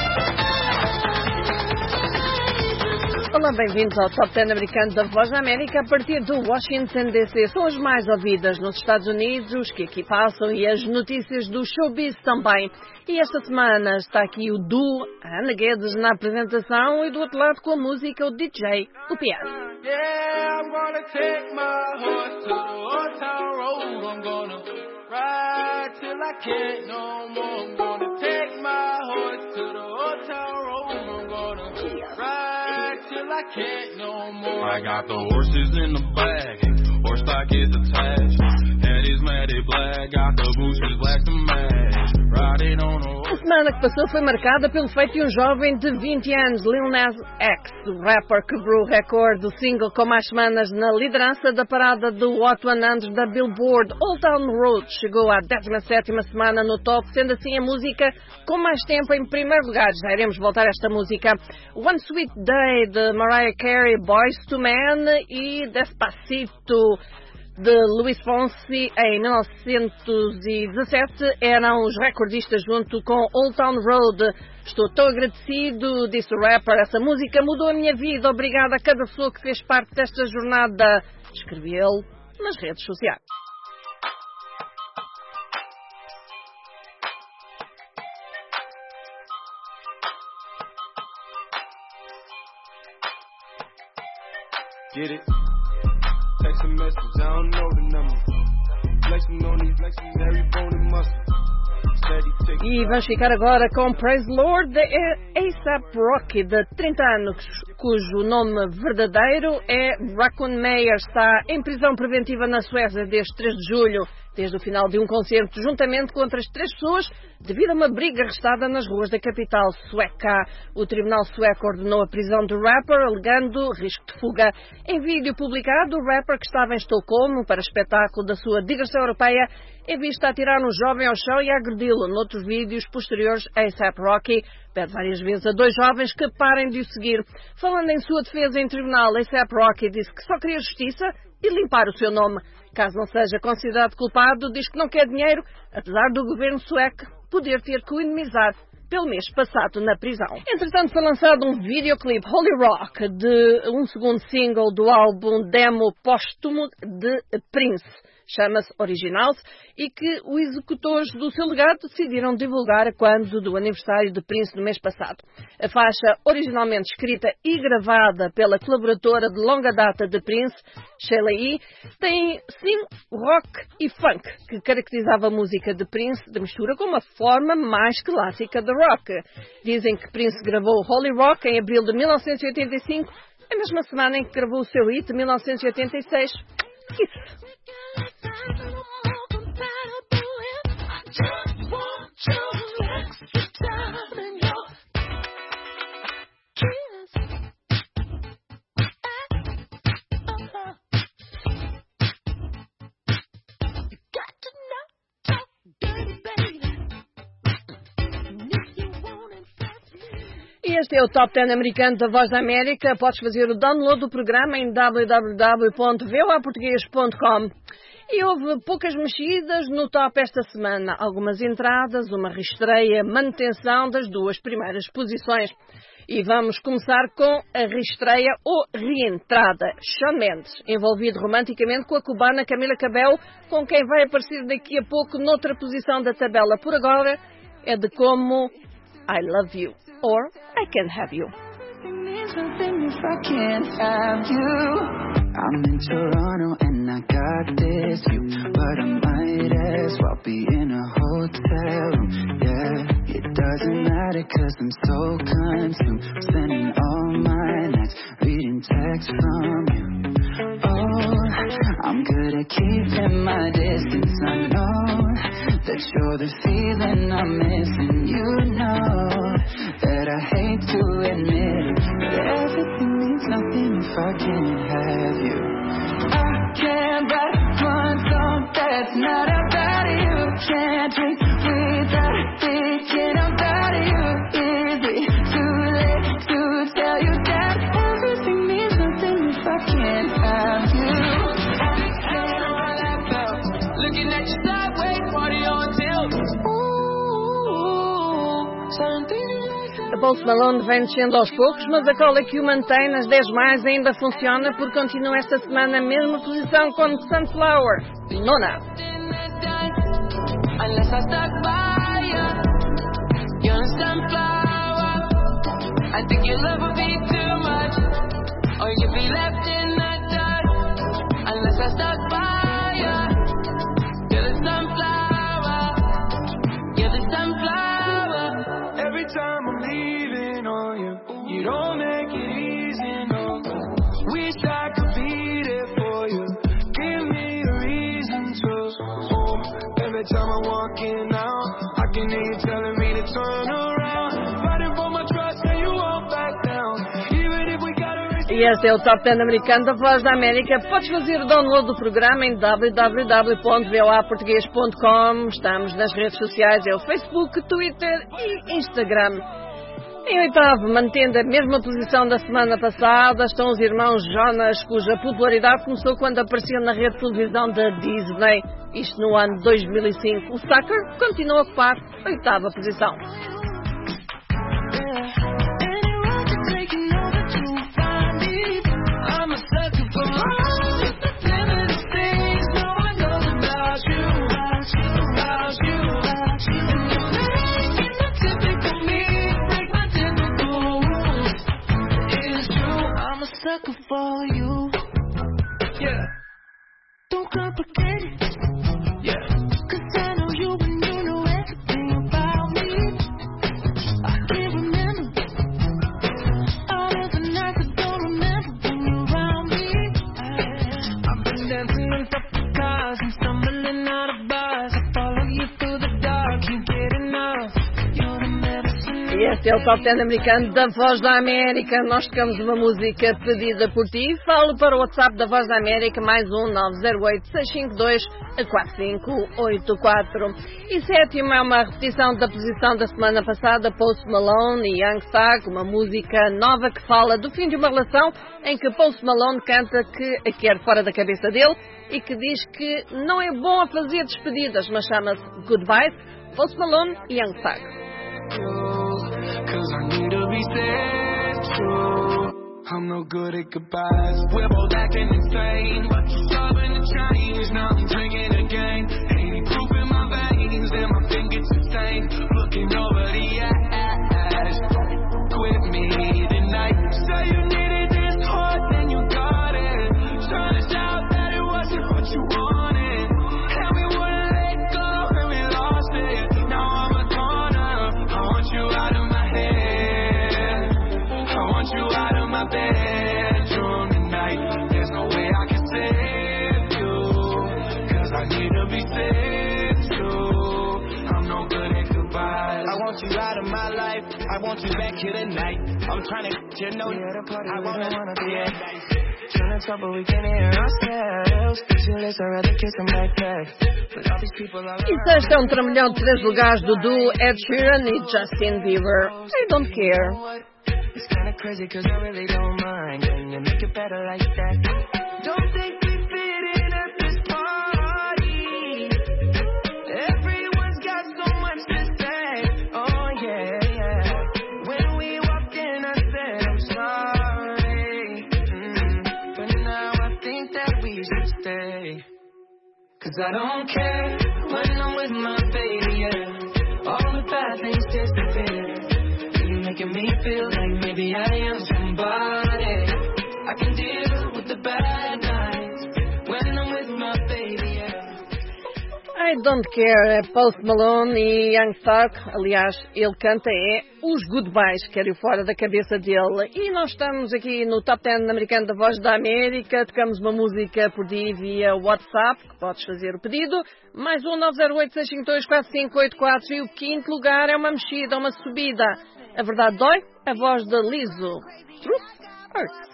Olá, bem-vindos ao Top 10 americano da Voz da América a partir do Washington DC. São as mais ouvidas nos Estados Unidos, os que aqui passam e as notícias do showbiz também. E esta semana está aqui o duo Ana Guedes na apresentação e do outro lado com a música o DJ, o Piano. Yeah, I'm gonna take my horse to the old town road. I'm gonna ride till I can't no more. I'm gonna take my horse to the old town road. I'm gonna ride till I can't no more. I got the horses in the bag, horse stock is attached. Head is matted black, got the bushes black to match. Riding on a A semana que passou foi marcada pelo feito de um jovem de 20 anos, Lil Nas X. O rapper quebrou o recorde do single com mais semanas na liderança da parada do Hot 100 da Billboard. Old Town Road chegou à 17ª semana no top, sendo assim a música com mais tempo em primeiro lugar. Já iremos voltar a esta música. One Sweet Day de Mariah Carey, Boyz II Men e Despacito de Luis Fonsi em 1917 eram os recordistas junto com Old Town Road. Estou tão agradecido, disse o rapper, essa música mudou a minha vida, obrigada a cada pessoa que fez parte desta jornada, escreveu ele nas redes sociais. Get it? Text a message, I don't know the number. Flexing on these flexing, every bone and muscle. E vamos ficar agora com Praise Lord de A$AP Rocky, de 30 anos, cujo nome verdadeiro é Raccoon Meyer. Está em prisão preventiva na Suécia desde 3 de julho, desde o final de um concerto, juntamente com outras 3 pessoas, devido a uma briga arrestada nas ruas da capital sueca. O tribunal sueco ordenou a prisão do rapper, alegando risco de fuga. Em vídeo publicado, o rapper, que estava em Estocolmo para espetáculo da sua digressão europeia, é visto a atirar um jovem ao chão e a agredi-lo. Noutros vídeos posteriores, A$AP Rocky pede várias vezes a 2 jovens que parem de o seguir. Falando em sua defesa em tribunal, A$AP Rocky disse que só queria justiça e limpar o seu nome. Caso não seja considerado culpado, diz que não quer dinheiro, apesar do governo sueco poder ter que o indemnizar pelo mês passado na prisão. Entretanto, foi lançado um videoclipe, Holy Rock, de um segundo single do álbum demo póstumo de Prince. Chama-se Originals, e que os executores do seu legado decidiram divulgar quando do aniversário de Prince no mês passado. A faixa, originalmente escrita e gravada pela colaboradora de longa data de Prince, Sheila E., tem sim rock e funk, que caracterizava a música de Prince de mistura com uma forma mais clássica de rock. Dizem que Prince gravou Holy Rock em abril de 1985, a mesma semana em que gravou o seu hit de 1986, Kiss. E E este é o Top 10 americano da Voz da América. Podes fazer o download do programa em www.voaportugues.com. E houve poucas mexidas no top esta semana. Algumas entradas, uma reestreia, manutenção das duas primeiras posições. E vamos começar com a reestreia ou reentrada. Shawn Mendes, envolvido romanticamente com a cubana Camila Cabello, com quem vai aparecer daqui a pouco noutra posição da tabela. Por agora, é de como I Love You or I Can't Have You. I'm in Toronto and I got this view, but I might as well be in a hotel room. Yeah, it doesn't matter 'cause I'm so consumed, spending all my nights reading texts from you. Oh, I'm good at keeping my distance. I know that you're the feeling I'm missing. You know that I hate to admit it, but everything means nothing if I can't have you. I can't write one song that's not about you. Can't drink without thinking about you. Is it too late to tell you that everything means nothing if I can't have you? Looking at you sideways, party on till. A Post Malone vem descendo aos poucos, mas a cola que o mantém nas 10 mais ainda funciona porque continua esta semana na mesma posição com Sunflower. Nona. Unless I stuck by you, you're a sunflower. I think your love would be too much, or you'd be left in the dust. Unless I stuck by you, you're the sunflower. You're the sunflower. Every time I'm leaving on you, you don't make it easy, no. Wish I could be there for you. Give me a reason to. Every time I'm walking out, I can hear you telling me to turn around. Fighting for my trust and you won't back down. Even if we gotta. E este é o Top 10 americano da Voz da América. Podes fazer o download do programa em www.voaportugues.com. Estamos nas redes sociais, é o Facebook, Twitter e Instagram. Em oitavo, mantendo a mesma posição da semana passada, estão os irmãos Jonas, cuja popularidade começou quando apareciam na rede de televisão da Disney, isto no ano 2005. O Sucker continua a ocupar a oitava posição. For you, yeah. Don't complicate it, yeah. 'Cause I know you and you know everything about me. I can't remember all of the nights I don't remember when you're around me. I've been dancing in fucking cars and stumbling out of bars. I follow you through the dark, you get enough. You're the medicine. E este é o Top 10 americano da Voz da América. Nós tocamos uma música pedida por ti. Falo para o WhatsApp da Voz da América, mais 908-652-4584. E sétimo é uma repetição da posição da semana passada, Post Malone e Young Thug, uma música nova que fala do fim de uma relação em que Post Malone canta que a quer fora da cabeça dele e que diz que não é bom a fazer despedidas, mas chama-se Goodbye. Post Malone e Young Thug. 'Cause I need to be said true. I'm no good at goodbyes. We're both acting insane, but you're stubborn to change. Now I'm drinking again. 80 proof in my veins, and my fingers insane. Looking over the ass. Quit me tonight. Say you needed this hard, then you got it. Trying to shout that it wasn't what you wanted. And we wouldn't let go, and we lost it. Now I'm a goner. I want you out of my head. I want you out of my bedroom tonight. There's no way I can save you, 'cause I need to be saved too. I'm no good at goodbyes. I want you out of my life. I want you back here tonight. I'm trying to get you know you. I wanna be a trying to talk, but we can't hear ourselves. Speechless, I'd rather kiss them like that. But all these people are. E sexto é um trambolhão de 3 lugares do duo Ed Sheeran e Justin Bieber. I don't care. It's kinda crazy cause I really don't mind. Can you make it better like that? Don't think we fit in at this party. Everyone's got so much to say. Oh yeah, yeah. When we walked in I said I'm sorry. But now I think that we should stay. Cause I don't care when I'm with my baby, yeah. All the bad things disappear. You're making me feel like maybe I am somebody. I can deal with the bad nights when I'm with my baby, yeah. I Don't Care, Post Malone e Young Thug. Aliás, ele canta os goodbyes, quero ir fora da cabeça dele. E nós estamos aqui no Top 10 americano da Voz da América. Tocamos uma música por dia via WhatsApp, que podes fazer o pedido. Mais 1-908-652-4584. E o quinto lugar é uma mexida, uma subida. A verdade dói? A voz de Lizzo. Truth hurts.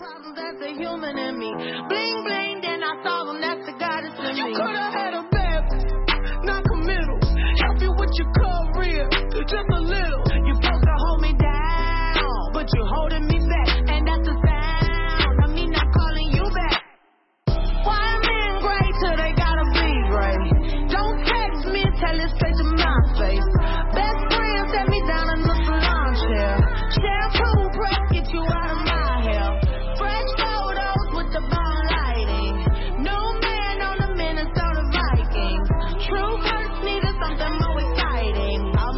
Non-committal, help you with your career, just a little. You're supposed to hold me down, but you're holding me back, and that's the sound of me not calling you back. Why men great till they gotta be great? Don't text me, tell it straight to my face. Best friend set me down in the salon chair. Shampoo breath, get you out of my hair. Fresh photos with the bomb lighting. New man on the Minnesota Vikings. True hurts needed something more exciting.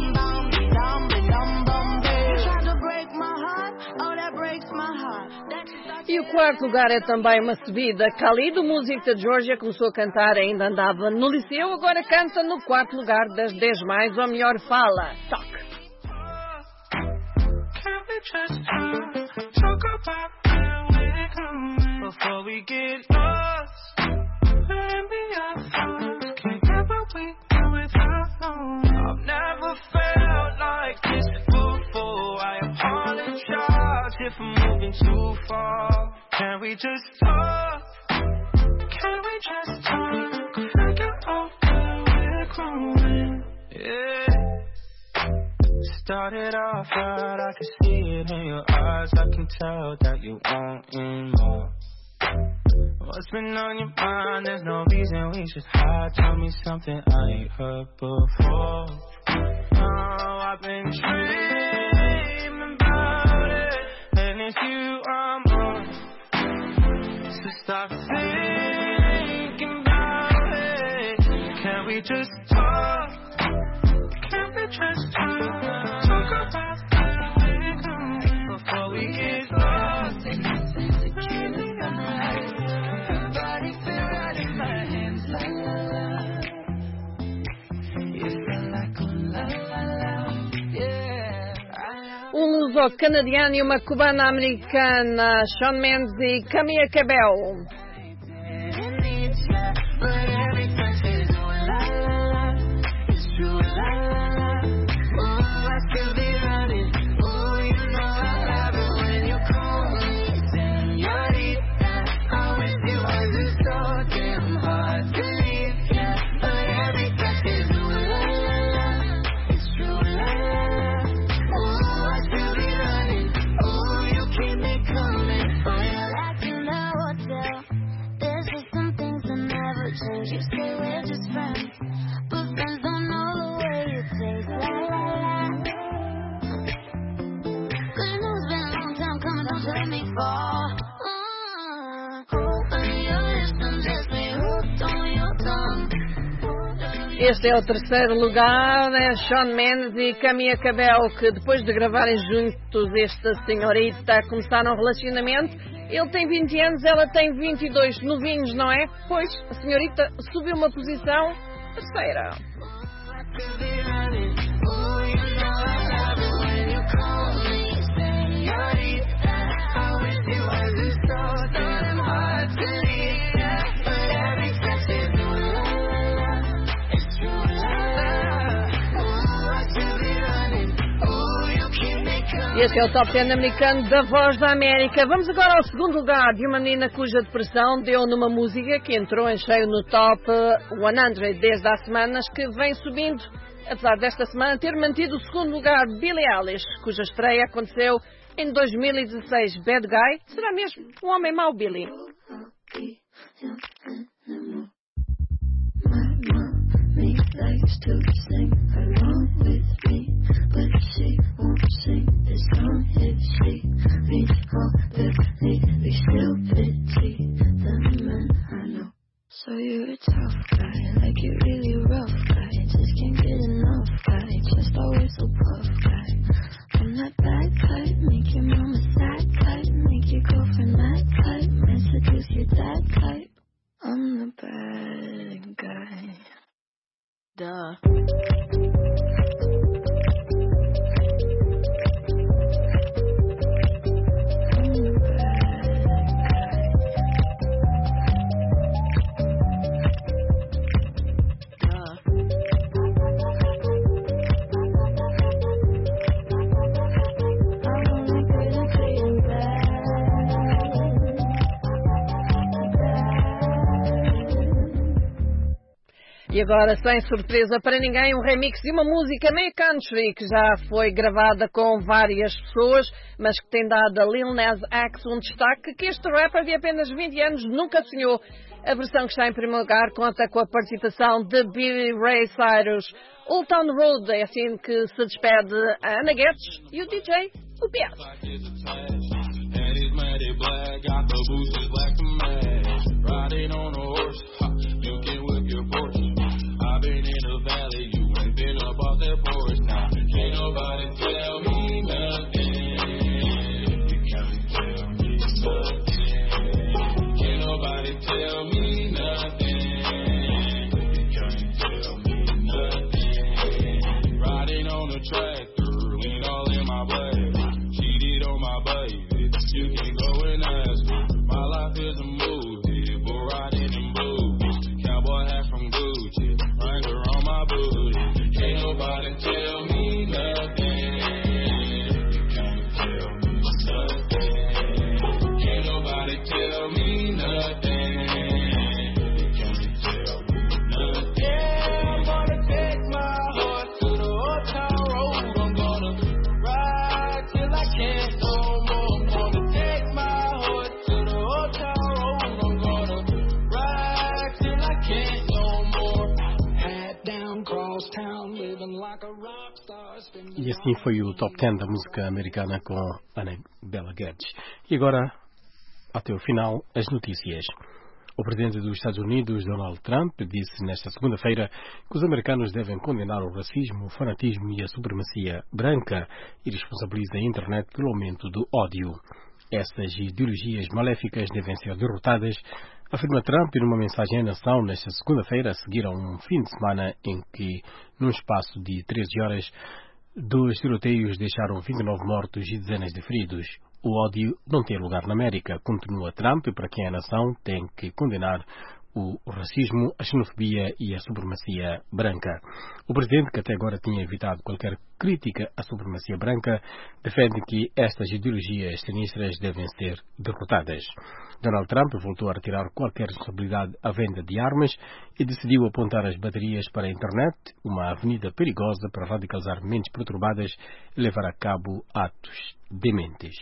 You tried to break my heart, oh that breaks my heart. E o quarto lugar é também uma subida. Khalid, o músico da Geórgia, começou a cantar, ainda andava no liceu, agora canta no quarto lugar das 10 mais, ou melhor, fala. Toque. Before we get lost, let me out. Can't get what we do without knowing. I've never felt like this before. I apologize if I'm moving too far. Can we just talk? Can we just talk? Figure out where we're growing. Yeah. Started off right, I can see it in your eyes. I can tell that you want more. What's been on your mind? There's no reason we should hide. Tell me something I ain't heard before. Oh, I've been dreaming about it, and it's you I'm on. So stop thinking about it. Can we just talk? Can we just talk? Talk about where we're going before we get lost. Luso-canadiano e uma cubana-americana, Shawn Mendes e Camila Cabello. Este é o terceiro lugar, é Shawn Mendes e Camila Cabello, que depois de gravarem juntos esta senhorita, começaram um relacionamento. Ele tem 20 anos, ela tem 22, novinhos, não é? Pois, a senhorita subiu uma posição, terceira. Este é o Top 10 americano da Voz da América. Vamos agora ao segundo lugar de uma menina cuja depressão deu numa música que entrou em cheio no Top 100 desde há semanas, que vem subindo, apesar desta semana ter mantido o segundo lugar, Billie Eilish, cuja estreia aconteceu Em 2016, Bad Guy será mesmo um homem mau, Billy. Likes to sing along with me, but she won't sing this song if she reads all the we still pity the men I know. So you're a tough guy, like you're really rough guy, just can't get enough guy, just always so puff guy. I'm that bad type, make your mama sad type, make your girlfriend mad type, might seduce your dad type. I'm the bad guy. Duh. E agora, sem surpresa para ninguém, um remix de uma música meio country que já foi gravada com várias pessoas, mas que tem dado a Lil Nas X um destaque que este rapper de apenas 20 anos nunca sonhou. A versão que está em primeiro lugar conta com a participação de Billy Ray Cyrus. Old Town Road é assim que se despede a Ana Guedes e o DJ, o Piazza. I've been in the valley, you ain't been up off that porch now. Can't nobody tell me nothing. You can't tell me nothing. Can't nobody tell me nothing. You can't tell me nothing. Riding on a tractor, lean all in my blood. Cheated on my baby, you can go and ask me. My life is a movie, but riding in blues. Cowboy hat from Gucci. On my booty, can't nobody tell me nothing. You can't tell me nothing. Can't nobody tell me nothing. You can't tell me nothing. Yeah, I'm gonna take my horse to the old town road. I'm gonna ride till I can't no more. I'm gonna take my horse to the old town road. I'm gonna ride till I can't no more. E assim foi o Top 10 da música americana com Ana Bela Guedes. E agora, até o final, as notícias. O presidente dos Estados Unidos, Donald Trump, disse nesta segunda-feira que os americanos devem condenar o racismo, o fanatismo e a supremacia branca e responsabiliza a internet pelo aumento do ódio. Estas ideologias maléficas devem ser derrotadas, afirma Trump numa mensagem à nação nesta segunda-feira, a seguir a um fim de semana em que, num espaço de 13 horas, 2 tiroteios deixaram 29 mortos e dezenas de feridos. O ódio não tem lugar na América, continua Trump, para quem a nação tem que condenar o racismo, a xenofobia e a supremacia branca. O presidente, que até agora tinha evitado qualquer crítica à supremacia branca, defende que estas ideologias sinistras devem ser derrotadas. Donald Trump voltou a retirar qualquer responsabilidade à venda de armas e decidiu apontar as baterias para a internet, uma avenida perigosa para radicalizar mentes perturbadas e levar a cabo atos dementes.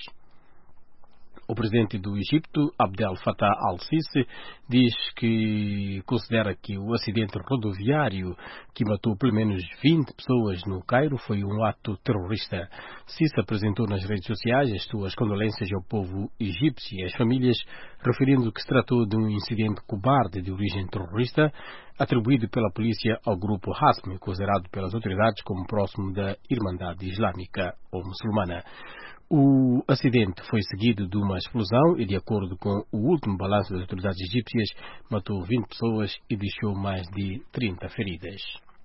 O presidente do Egito, Abdel Fattah al-Sisi, diz que considera que o acidente rodoviário que matou pelo menos 20 pessoas no Cairo foi um ato terrorista. Sisi apresentou nas redes sociais as suas condolências ao povo egípcio e às famílias, referindo que se tratou de um incidente cobarde de origem terrorista, atribuído pela polícia ao grupo Hasm, considerado pelas autoridades como próximo da Irmandade Islâmica ou Muçulmana. O acidente foi seguido de uma explosão e, de acordo com o último balanço das autoridades egípcias, matou 20 pessoas e deixou mais de 30 feridas.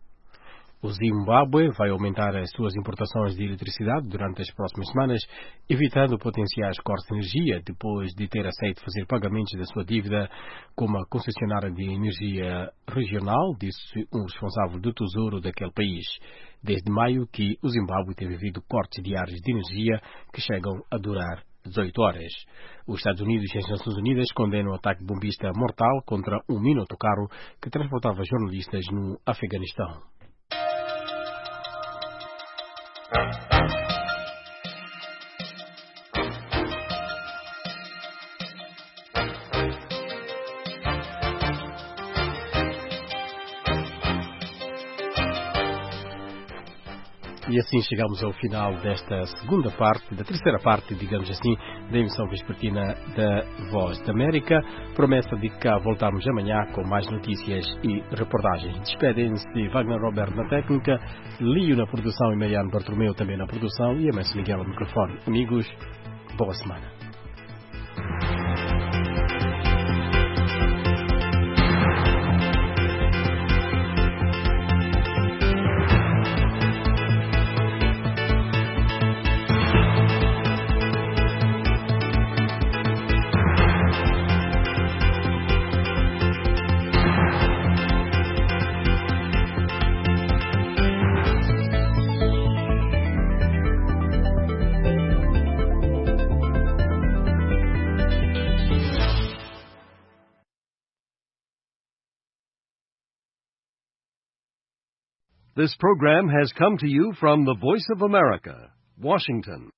O Zimbábue vai aumentar as suas importações de eletricidade durante as próximas semanas, evitando potenciais cortes de energia, depois de ter aceito fazer pagamentos da sua dívida como a concessionária de energia regional, disse um responsável do Tesouro daquele país. Desde maio que o Zimbábue tem vivido cortes diários de energia que chegam a durar 18 horas. Os Estados Unidos e as Nações Unidas condenam o ataque bombista mortal contra um mini-autocarro que transportava jornalistas no Afeganistão. E assim chegamos ao final desta segunda parte, da terceira parte, digamos assim, da emissão vespertina da Voz da América. Promessa de que cá voltarmos amanhã com mais notícias e reportagens. Despedem-se Wagner Roberto na técnica, Lio na produção e Mariano Bartolomeu também na produção e Amancio Miguel no microfone. Amigos, boa semana. This program has come to you from the Voice of America, Washington.